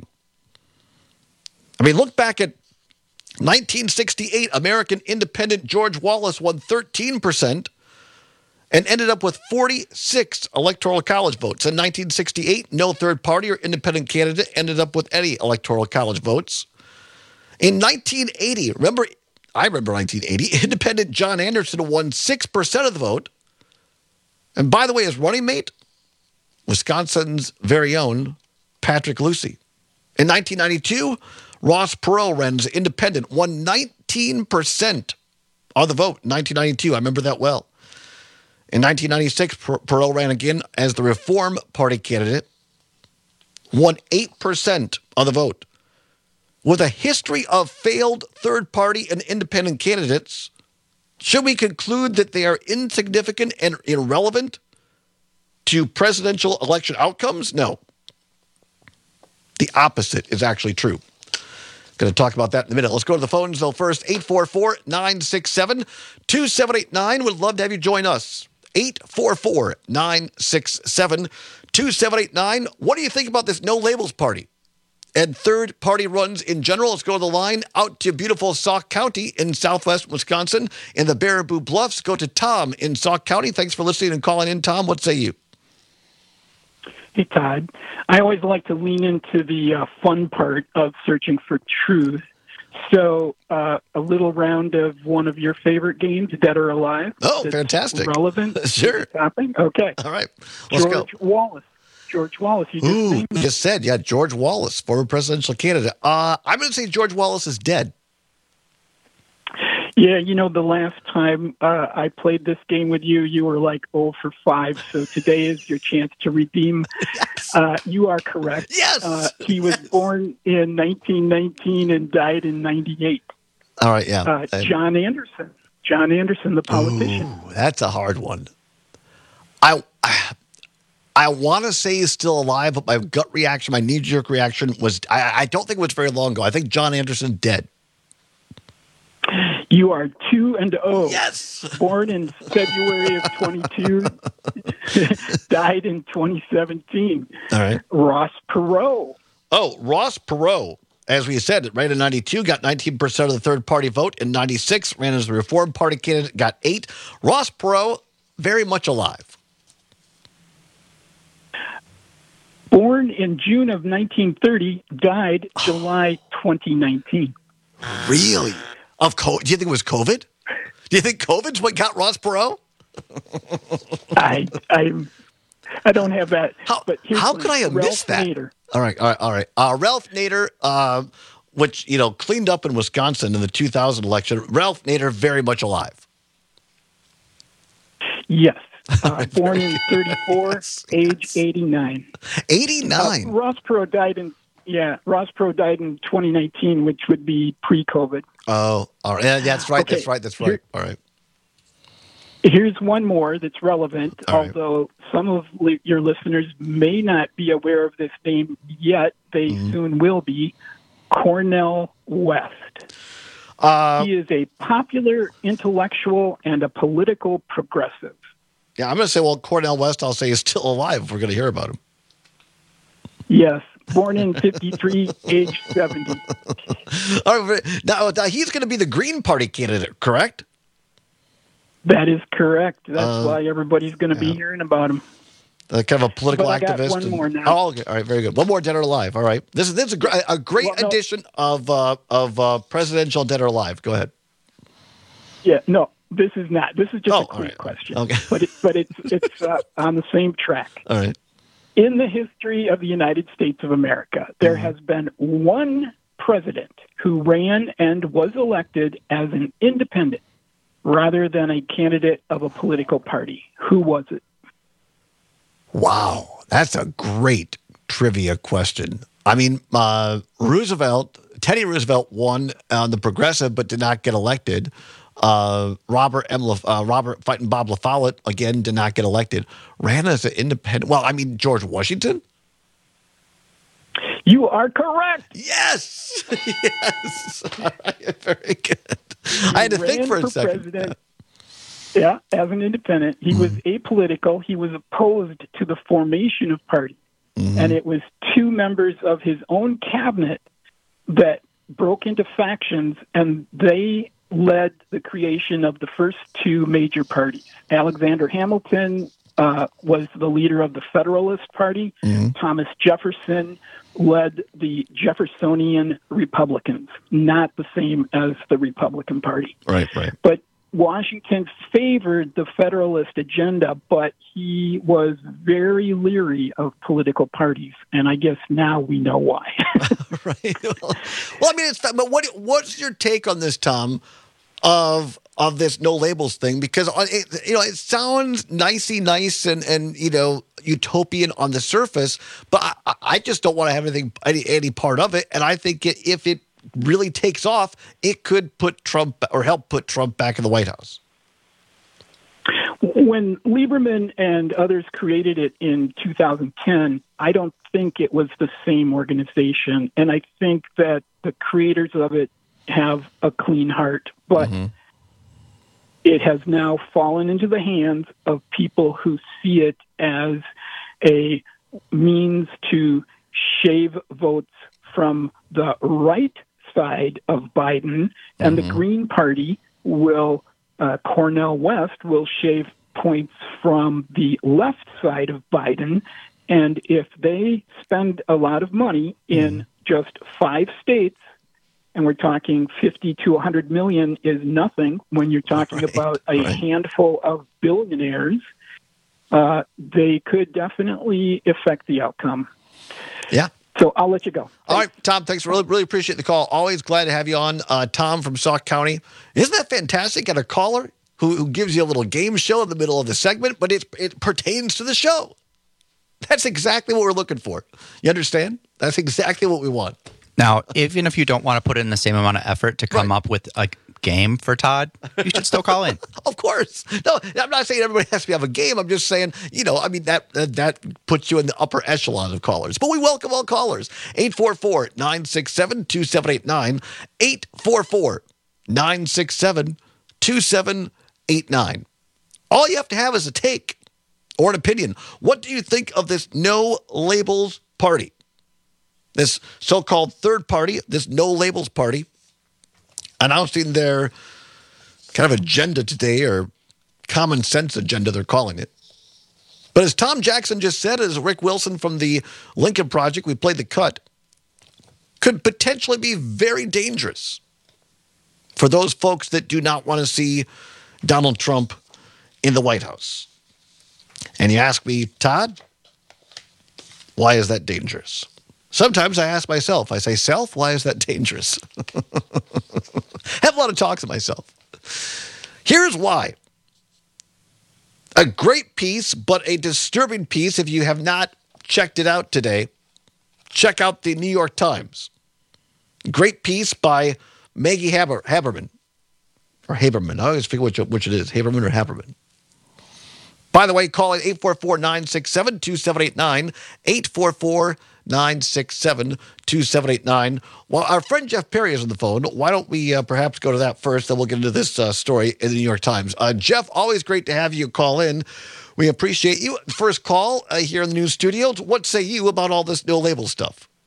I mean, look back at nineteen sixty-eight, American independent George Wallace won thirteen percent and ended up with forty-six electoral college votes. In nineteen sixty-eight, no third party or independent candidate ended up with any electoral college votes. In nineteen eighty, remember, I remember nineteen eighty, independent John Anderson won six percent of the vote. And by the way, his running mate, Wisconsin's very own Patrick Lucey. In nineteen ninety-two, Ross Perot runs independent, won nineteen percent of the vote in nineteen ninety-two. I remember that well. In nineteen ninety-six, Perot ran again as the Reform Party candidate, won eight percent of the vote. With a history of failed third-party and independent candidates, should we conclude that they are insignificant and irrelevant to presidential election outcomes? No. The opposite is actually true. Going to talk about that in a minute. Let's go to the phones, though, first. eight four four, nine six seven, two seven eight nine. Would love to have you join us. eight four four, nine six seven, two seven eight nine. What do you think about this No Labels Party and third-party runs in general? Let's go to the line out to beautiful Sauk County in southwest Wisconsin in the Baraboo Bluffs. Go to Tom in Sauk County. Thanks for listening and calling in, Tom. What say you? Hey, Todd. I always like to lean into the uh, fun part of searching for truth. So uh, a little round of one of your favorite games, Dead or Alive. Oh, fantastic. Relevant. Sure. Topic. Okay. All right. Let's George go. Wallace. George Wallace. You just, Ooh, named you just said, yeah, George Wallace, former presidential candidate. Uh, I'm going to say George Wallace is dead. Yeah, you know, the last time uh, I played this game with you, you were like oh for five. So today is your chance to redeem. Yes. Uh, you are correct. Yes. Uh, he was born in nineteen nineteen and died in ninety-eight. All right, yeah. Uh, John Anderson. John Anderson, the politician. Ooh, that's a hard one. I I want to say he's still alive, but my gut reaction, my knee-jerk reaction was, I, I don't think it was very long ago. I think John Anderson's dead. You are two and oh. Yes. Born in February of twenty-two, died in twenty seventeen. All right. Ross Perot. Oh, Ross Perot, as we said, ran in ninety-two, got nineteen percent of the third-party vote. In ninety-six, ran as the Reform Party candidate, got eight. Ross Perot, very much alive. Born in June of nineteen thirty, died July twenty nineteen. Really? Of co- Do you think it was COVID? Do you think COVID's what got Ross Perot? I I I don't have that. How, but how could I have Ralph missed that? Nader. All right, all right, all right. Uh, Ralph Nader, uh, which, you know, cleaned up in Wisconsin in the two thousand election. Ralph Nader, very much alive. Yes. Uh, born in thirty-four, yes, age yes. eighty-nine. eighty-nine? Uh, Ross Perot died in, yeah, Ross Perot died in twenty nineteen, which would be pre-COVID. Oh, all right. Yeah, that's right, okay. that's right, that's right. Here, all right. Here's one more that's relevant, all right. although some of li- your listeners may not be aware of this name yet. They mm-hmm. soon will be. Cornel West. Uh, he is a popular intellectual and a political progressive. Yeah, I'm going to say, well, Cornel West, I'll say, is still alive if we're going to hear about him. Yes. born in fifty-three, age seventy. All right, now, now he's going to be the Green Party candidate, correct? That is correct. That's Uh, why everybody's going to be yeah. hearing about him. Uh, kind of a political But I got activist. one and- more now. Oh, okay. All right, very good. One more Dead or Alive. All right. This is this is a, gr- a great Well, no. edition of uh, of uh, presidential Dead or Alive. Go ahead. Yeah, no, this is not. This is just Oh, a quick all right. question. Okay. But, it, but it's, it's uh, on the same track. All right. In the history of the United States of America, there has been one president who ran and was elected as an independent rather than a candidate of a political party. Who was it? Wow, that's a great trivia question. I mean, uh, Roosevelt, Teddy Roosevelt won on the Progressive, but did not get elected. Uh, Robert M. La, uh, Robert fighting Bob La Follette again did not get elected. Ran as an independent. Well, I mean George Washington. You are correct. Yes, yes. All right, very good. I had to He think ran for a for second. president. Yeah, as an independent. He was apolitical. He was opposed to the formation of parties. Mm-hmm. And it was two members of his own cabinet that broke into factions, and they led the creation of the first two major parties. Alexander Hamilton uh, was the leader of the Federalist Party. Mm-hmm. Thomas Jefferson led the Jeffersonian Republicans, not the same as the Republican Party. Right, right. But Washington favored the Federalist agenda, but he was very leery of political parties, and I guess now we know why. Right. Well, I mean, it's but what what's your take on this, Tom, of of this no labels thing? Because on it, you know, it sounds nicey nice and and you know utopian on the surface, but I, I just don't want to have anything any, any part of it. And I think it, if it really takes off, it could put Trump or help put Trump back in the White House. When Lieberman and others created it in two thousand ten, I don't think it was the same organization. And I think that the creators of it have a clean heart. But Mm-hmm. it has now fallen into the hands of people who see it as a means to shave votes from the right side of Biden, and Mm-hmm. the Green Party will, uh, Cornel West will shave points from the left side of Biden. And if they spend a lot of money in Mm-hmm. just five states, and we're talking fifty to one hundred million is nothing when you're talking Right, about a right. handful of billionaires, uh, they could definitely affect the outcome. Yeah. So I'll let you go. All right, Tom, thanks. Really, really appreciate the call. Always glad to have you on. Uh, Tom from Sauk County. Isn't that fantastic? Got a caller who, who gives you a little game show in the middle of the segment, but it, it pertains to the show. That's exactly what we're looking for. You understand? That's exactly what we want. Now, even if you don't want to put in the same amount of effort to come up with a game for Todd, you should still call in. Of course. No, I'm not saying everybody has to have a game. I'm just saying, you know, I mean, that that, that puts you in the upper echelon of callers. But we welcome all callers. eight four four, nine six seven, two seven eight nine. eight four four, nine six seven, two seven eight nine. All you have to have is a take or an opinion. What do you think of this no labels party? This so-called third party, this no labels party, announcing their kind of agenda today, or common sense agenda, they're calling it. But as Tom Jackson just said, as Rick Wilson from the Lincoln Project, we played the cut, could potentially be very dangerous for those folks that do not want to see Donald Trump in the White House. And you ask me, Todd, why is that dangerous? Sometimes I ask myself, I say, self, why is that dangerous? Have a lot of talks with myself. Here's why. A great piece, but a disturbing piece. If you have not checked it out today, check out the New York Times. Great piece by Maggie Haber, Haberman. Or Haberman. I always forget which, which it is, Haberman or Haberman. By the way, call it eight four four, nine six seven, two seven eight nine, eight four four, nine six seven, two seven eight nine. Well, our friend Jeff Perry is on the phone. Why don't we uh, perhaps go to that first, then we'll get into this uh, story in the New York Times. Uh, Jeff, always great to have you call in. We appreciate you. First call uh, here in the news studios. What say you about all this no label stuff?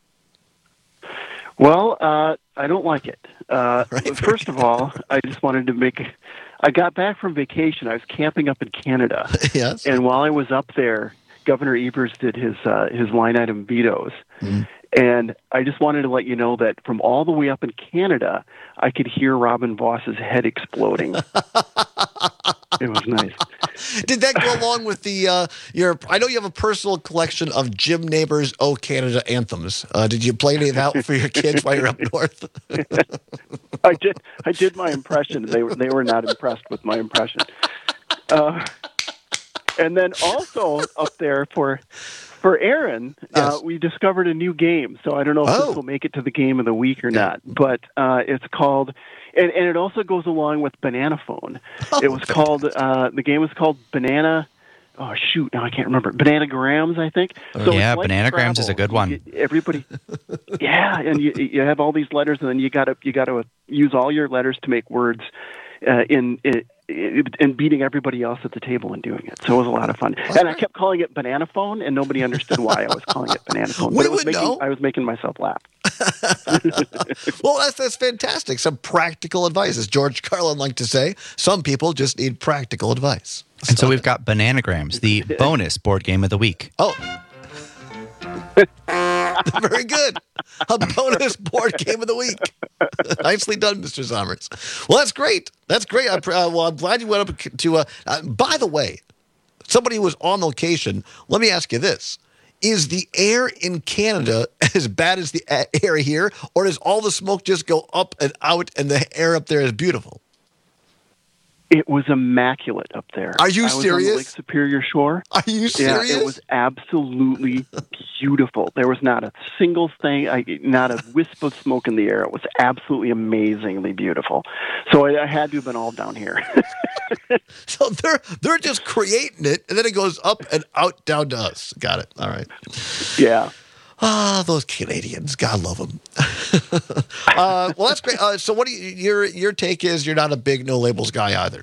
Well, uh, I don't like it. Uh, right, first of all, I just wanted to make. I got back from vacation. I was camping up in Canada. Yes. And while I was up there, Governor Evers did his uh, his line item vetoes. Mm. And I just wanted to let you know that from all the way up in Canada, I could hear Robin Voss's head exploding. It was nice. Did that go along with the uh, your? I know you have a personal collection of Jim Neighbors' "Oh Canada" anthems. Uh, did you play any of that for your kids while you're up north? I did. I did my impression. They were they were not impressed with my impression. Uh, and then also up there for. For Aaron, yes. uh, we discovered a new game, so I don't know if oh. this will make it to the game of the week or not, but uh, it's called, and, and it also goes along with Banana Phone. Oh, it was okay. called, uh, the game was called Banana, oh shoot, now I can't remember, Bananagrams, I think. So yeah, like Bananagrams Scrabble. Is a good one. You, everybody, yeah, and you you have all these letters, and then you got to you got to use all your letters to make words uh, in it. And beating everybody else at the table and doing it. So it was a lot of fun. And I kept calling it Banana Phone, and nobody understood why I was calling it Banana Phone. We but it was would making, know. I was making myself laugh. Well, that's, that's fantastic. Some practical advice. As George Carlin liked to say, some people just need practical advice. And so we've got Bananagrams, the bonus board game of the week. Oh. Very good. A bonus board game of the week. Nicely done, Mister Somers. Well, that's great. That's great. I, uh, well, I'm glad you went up to. Uh, uh, by the way, somebody who was on location. Let me ask you this: is the air in Canada as bad as the air here, or does all the smoke just go up and out, and the air up there is beautiful? It was immaculate up there. Are you I was serious? On the Lake Superior shore. Are you serious? Yeah, it was absolutely beautiful. There was not a single thing, I, not a wisp of smoke in the air. It was absolutely amazingly beautiful. So I, I had to have been all down here. So they're they're just creating it, and then it goes up and out down to us. Got it. All right. Yeah. Ah, those Canadians. God love them. uh, well, that's great. Uh, so what do you, your your take is you're not a big no labels guy either.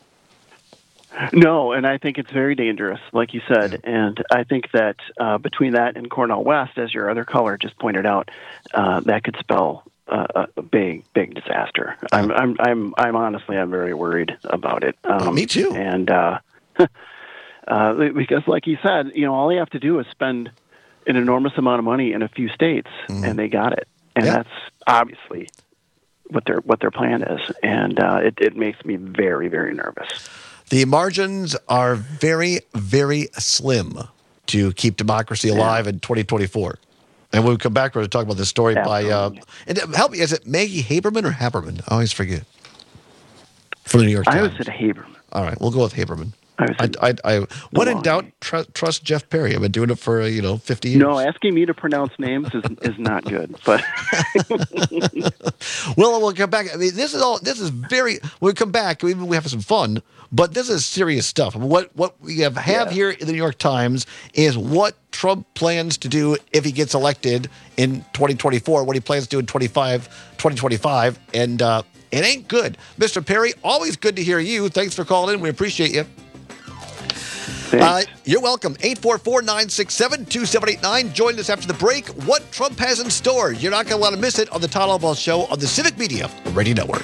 No, and I think it's very dangerous, like you said. Yeah. And I think that uh, between that and Cornell West, as your other caller just pointed out, uh, that could spell uh, a big, big disaster. I'm, I'm, I'm, I'm honestly, I'm very worried about it. Um, oh, me too. And uh, uh, because, like you said, you know, all you have to do is spend an enormous amount of money in a few states, mm. and they got it. And yeah. that's obviously what their what their plan is. And uh, it, it makes me very, very nervous. The margins are very, very slim to keep democracy alive yeah. in twenty twenty-four. And when we come back, we're going to talk about this story Absolutely. by, uh, and help me, is it Maggie Haberman or Haberman? I always forget. From the New York Times. I always said Haberman. All right, we'll go with Haberman. I, I, I, I when in doubt, tr- trust Jeff Perry. I've been doing it for, you know, fifty years. No, asking me to pronounce names is is not good. But well, we'll come back. I mean, this is all. This is very. When we come back, we we have some fun. But this is serious stuff. What what we have, have yeah. here in the New York Times is what Trump plans to do if he gets elected in twenty twenty-four. What he plans to do in twenty twenty-five, and uh, it ain't good. Mister Perry, always good to hear you. Thanks for calling in. We appreciate you. Uh, you're welcome. eight four four, nine six seven, two seven eight nine. Join us after the break. What Trump has in store. You're not going to want to miss it on the Todd Albaugh Show on the Civic Media Radio Network.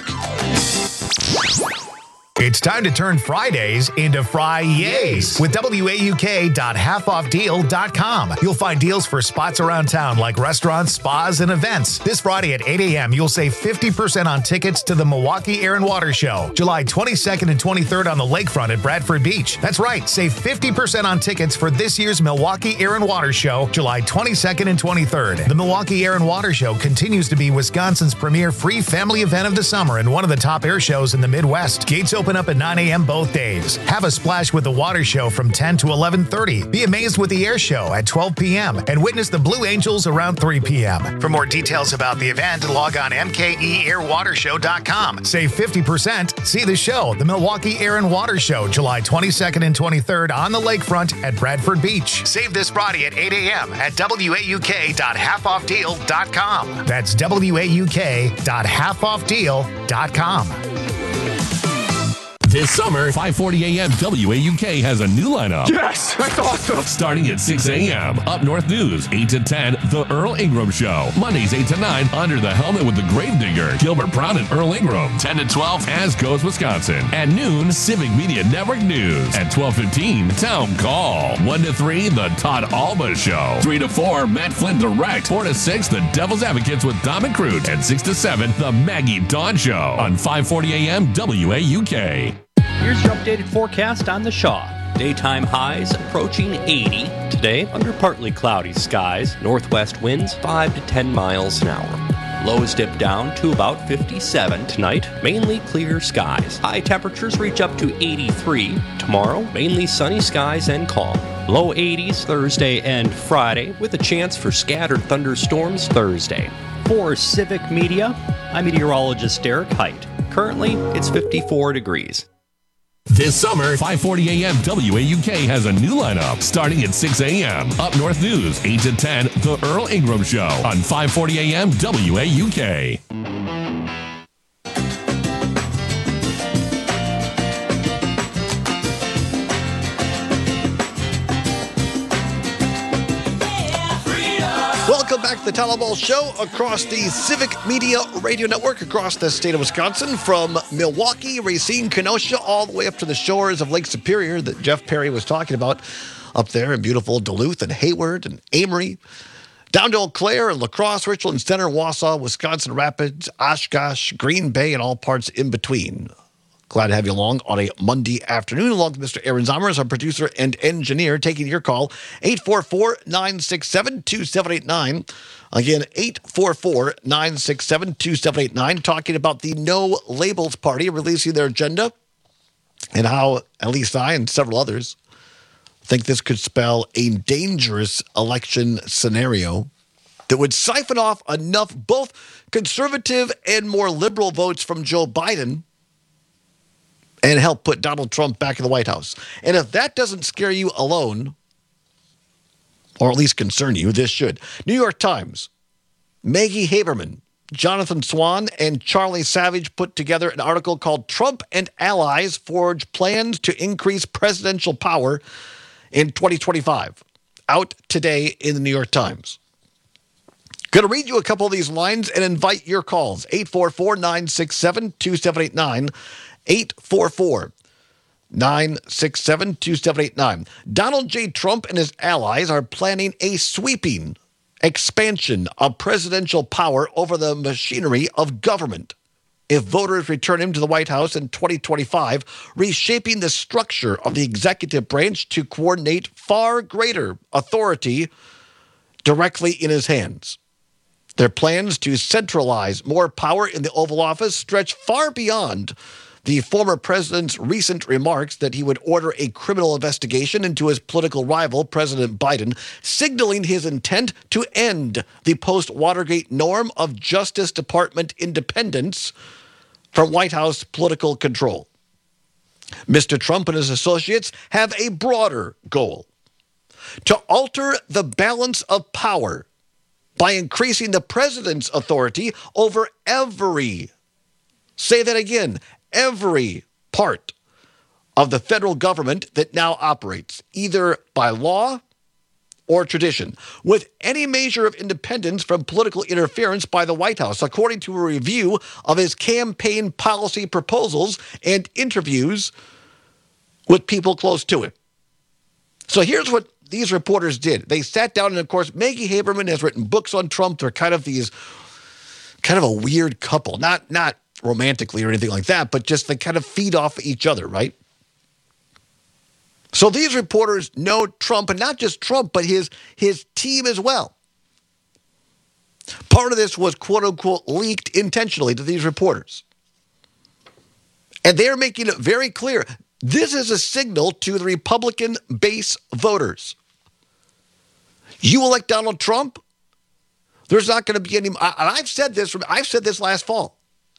It's time to turn Fridays into Fri-yays with W A U K dot half off deal dot com. You'll find deals for spots around town like restaurants, spas, and events. This Friday at eight a.m., you'll save fifty percent on tickets to the Milwaukee Air and Water Show, July twenty-second and twenty-third on the lakefront at Bradford Beach. That's right, save fifty percent on tickets for this year's Milwaukee Air and Water Show, July twenty-second and twenty-third. The Milwaukee Air and Water Show continues to be Wisconsin's premier free family event of the summer and one of the top air shows in the Midwest. Gates open up at nine a.m. both days. Have a splash with the water show from ten to eleven thirty. Be amazed with the air show at twelve p.m. and witness the Blue Angels around three p.m. For more details about the event, log on M K E air water show dot com. Save fifty percent. See the show, the Milwaukee Air and Water Show, July twenty-second and twenty-third on the lakefront at Bradford Beach. Save this Friday at eight a.m. at W A U K dot half off deal dot com. That's W A U K dot half off deal dot com. This This summer, five forty a.m. W A U K has a new lineup. Yes, that's awesome. Starting at six a.m. Up North News, eight to ten, The Earl Ingram Show. Mondays, eight to nine, Under the Helmet with the Gravedigger, Gilbert Brown and Earl Ingram. ten to twelve, As Goes Wisconsin. At noon, Civic Media Network News. At twelve fifteen, Town Call. one to three, The Todd Alba Show. three to four, Matt Flynn Direct. four to six, The Devil's Advocates with Dom and Crute. And six to seven, The Maggie Dawn Show on five forty a.m. W A U K. Here's your updated forecast on the Shaw. Daytime highs approaching eighty. Today, under partly cloudy skies. Northwest winds five to ten miles an hour. Lows dip down to about fifty-seven. Tonight, mainly clear skies. High temperatures reach up to eighty-three. Tomorrow, mainly sunny skies and calm. Low eighties Thursday and Friday, with a chance for scattered thunderstorms Thursday. For Civic Media, I'm meteorologist Derek Height. Currently, it's fifty-four degrees. This summer, five forty a.m. W A U K has a new lineup. Starting at six a.m. Up North News, eight to ten, The Earl Ingram Show on five forty a.m. W A U K. Welcome back to the Town Hall Ball Show across the Civic Media Radio Network across the state of Wisconsin, from Milwaukee, Racine, Kenosha, all the way up to the shores of Lake Superior that Jeff Perry was talking about up there in beautiful Duluth and Hayward and Amory, down to Eau Claire and La Crosse, Richland Center, Wausau, Wisconsin Rapids, Oshkosh, Green Bay, and all parts in between. Glad to have you along on a Monday afternoon, along with Mister Aaron Zommers, our producer and engineer, taking your call, eight four four, nine six seven, two seven eight nine. Again, eight four four, nine six seven, two seven eight nine, talking about the No Labels Party releasing their agenda and how at least I and several others think this could spell a dangerous election scenario that would siphon off enough both conservative and more liberal votes from Joe Biden and help put Donald Trump back in the White House. And if that doesn't scare you alone, or at least concern you, this should. New York Times, Maggie Haberman, Jonathan Swan, and Charlie Savage put together an article called Trump and Allies Forge Plans to Increase Presidential Power in twenty twenty-five. Out today in the New York Times. Going to read you a couple of these lines and invite your calls. eight four four, nine six seven, two seven eight nine. eight four four, nine six seven, two seven eight nine. Donald J. Trump and his allies are planning a sweeping expansion of presidential power over the machinery of government if voters return him to the White House in twenty twenty-five, reshaping the structure of the executive branch to coordinate far greater authority directly in his hands. Their plans to centralize more power in the Oval Office stretch far beyond the former president's recent remarks that he would order a criminal investigation into his political rival, President Biden, signaling his intent to end the post-Watergate norm of Justice Department independence from White House political control. Mister Trump and his associates have a broader goal: to alter the balance of power by increasing the president's authority over every, say that again, every part of the federal government that now operates, either by law or tradition, with any measure of independence from political interference by the White House, according to a review of his campaign policy proposals and interviews with people close to him. So here's what these reporters did. They sat down, and of course, Maggie Haberman has written books on Trump. They're kind of these, kind of a weird couple, not not romantically or anything like that, but just they kind of feed off each other, right? So these reporters know Trump, and not just Trump, but his his team as well. Part of this was, quote unquote, leaked intentionally to these reporters. And they're making it very clear. This is a signal to the Republican base voters. You elect Donald Trump, there's not going to be any, and I've said this, I've said this last fall.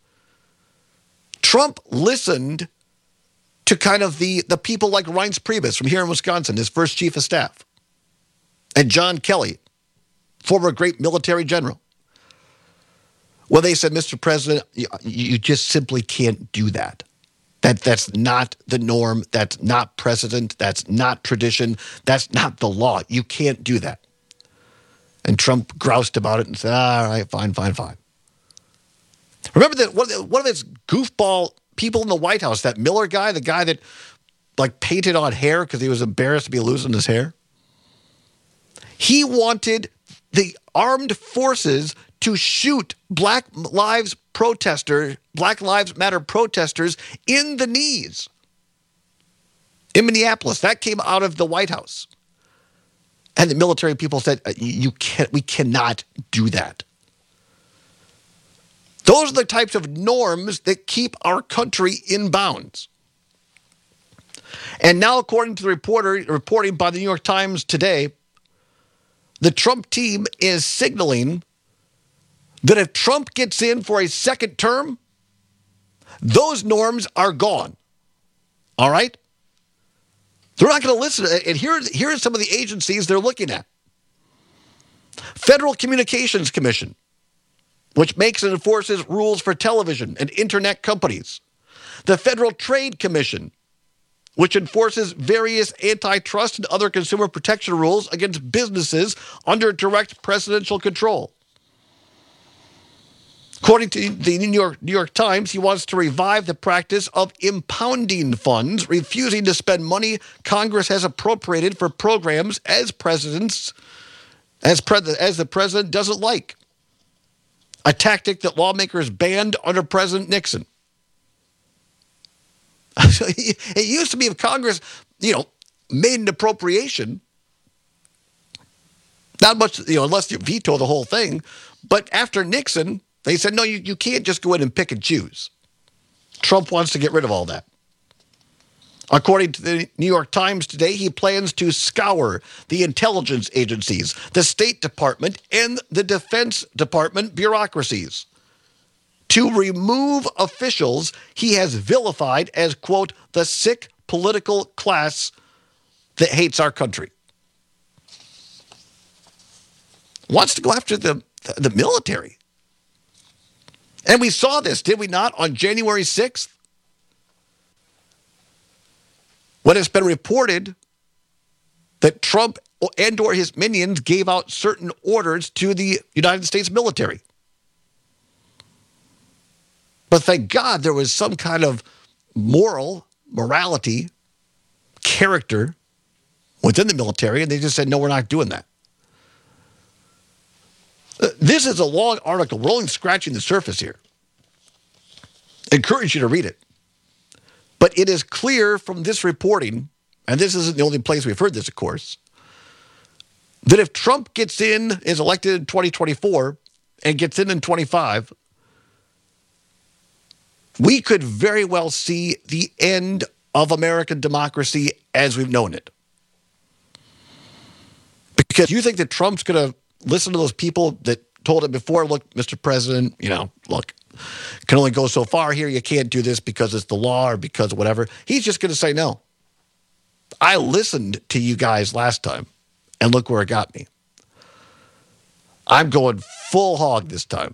Trump listened to kind of the, the people like Reince Priebus from here in Wisconsin, his first chief of staff, and John Kelly, former great military general. Well, they said, Mister President, you, you just simply can't do that. That that's not the norm. That's not precedent. That's not tradition. That's not the law. You can't do that. And Trump groused about it and said, all right, fine, fine, fine. Remember that one, one of his goofball people in the White House, that Miller guy, the guy that like painted on hair because he was embarrassed to be losing his hair? He wanted the armed forces to shoot Black Lives protesters, Black Lives Matter protesters in the knees in Minneapolis. That came out of the White House. And the military people said, "You can't. We cannot do that." Those are the types of norms that keep our country in bounds. And now, according to the reporter reporting by the New York Times today, the Trump team is signaling that if Trump gets in for a second term, those norms are gone. All right? They're not going to listen. And here, here are some of the agencies they're looking at. Federal Communications Commission, which makes and enforces rules for television and internet companies. The Federal Trade Commission, which enforces various antitrust and other consumer protection rules against businesses under direct presidential control. According to the New York, New York Times, he wants to revive the practice of impounding funds, refusing to spend money Congress has appropriated for programs as presidents, as, pre- as the president doesn't like. A tactic that lawmakers banned under President Nixon. It used to be if Congress, you know, made an appropriation, not much, you know, unless you veto the whole thing. But after Nixon, they said, no, you, you can't just go in and pick and choose. Trump wants to get rid of all that. According to the New York Times today, he plans to scour the intelligence agencies, the State Department, and the Defense Department bureaucracies to remove officials he has vilified as, quote, the sick political class that hates our country. Wants to go after the, the military. And we saw this, did we not, on January sixth? When it's been reported that Trump and or his minions gave out certain orders to the United States military. But thank God there was some kind of moral, morality, character within the military, and they just said, no, we're not doing that. This is a long article. We're only scratching the surface here. I encourage you to read it. But it is clear from this reporting, and this isn't the only place we've heard this, of course, that if Trump gets in, is elected in twenty twenty-four, and gets in in twenty-five, we could very well see the end of American democracy as we've known it. Because you think that Trump's going to listen to those people that told him before, look, Mister President, you know, look, can only go so far here. You can't do this because it's the law or because of whatever. He's just going to say no. I listened to you guys last time, and look where it got me. I'm going full hog this time.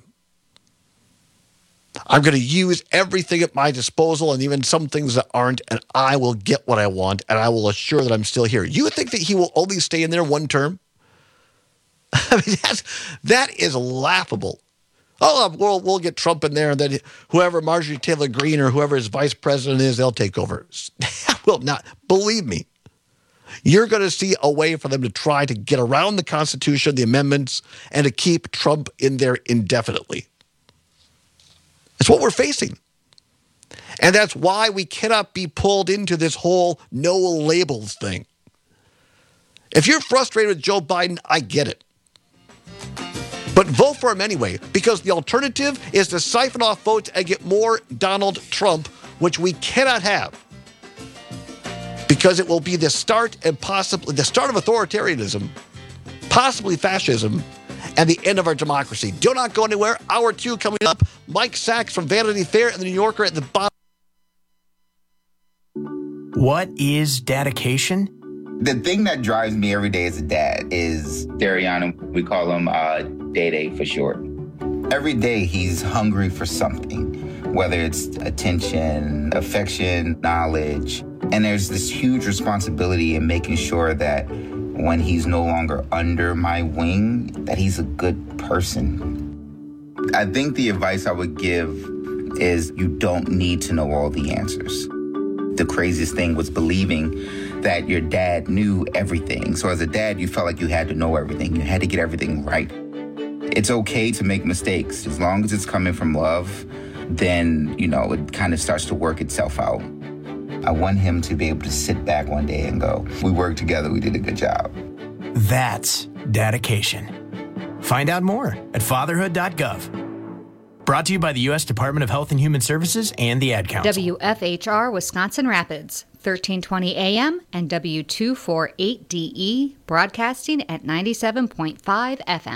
I'm going to use everything at my disposal and even some things that aren't, and I will get what I want, and I will assure that I'm still here. You think that he will only stay in there one term? I mean, that's, that is laughable. Oh, we'll, we'll get Trump in there, and then whoever, Marjorie Taylor Greene or whoever his vice president is, they'll take over. That will not. Believe me, you're going to see a way for them to try to get around the Constitution, the amendments, and to keep Trump in there indefinitely. It's what we're facing. And that's why we cannot be pulled into this whole no labels thing. If you're frustrated with Joe Biden, I get it. But vote for him anyway, because the alternative is to siphon off votes and get more Donald Trump, which we cannot have. Because it will be the start and possibly the start of authoritarianism, possibly fascism, and the end of our democracy. Do not go anywhere. Hour two coming up. Mike Sachs from Vanity Fair and the New Yorker at the bottom. What is dedication? The thing that drives me every day as a dad is Dariana. We call him uh, Day Day for short. Every day he's hungry for something. whether it's attention, affection, knowledge. And there's this huge responsibility in making sure that when he's no longer under my wing, that he's a good person. I think the advice I would give is you don't need to know all the answers. The craziest thing was believing that your dad knew everything. So as a dad, you felt like you had to know everything. You had to get everything right. It's okay to make mistakes. As long as it's coming from love, then, you know, it kind of starts to work itself out. I want him to be able to sit back one day and go, we worked together, we did a good job. That's dedication. Find out more at fatherhood dot gov. Brought to you by the U S Department of Health and Human Services and the Ad Council. W F H R Wisconsin Rapids, thirteen twenty A M and W two forty-eight D E, broadcasting at ninety-seven point five F M.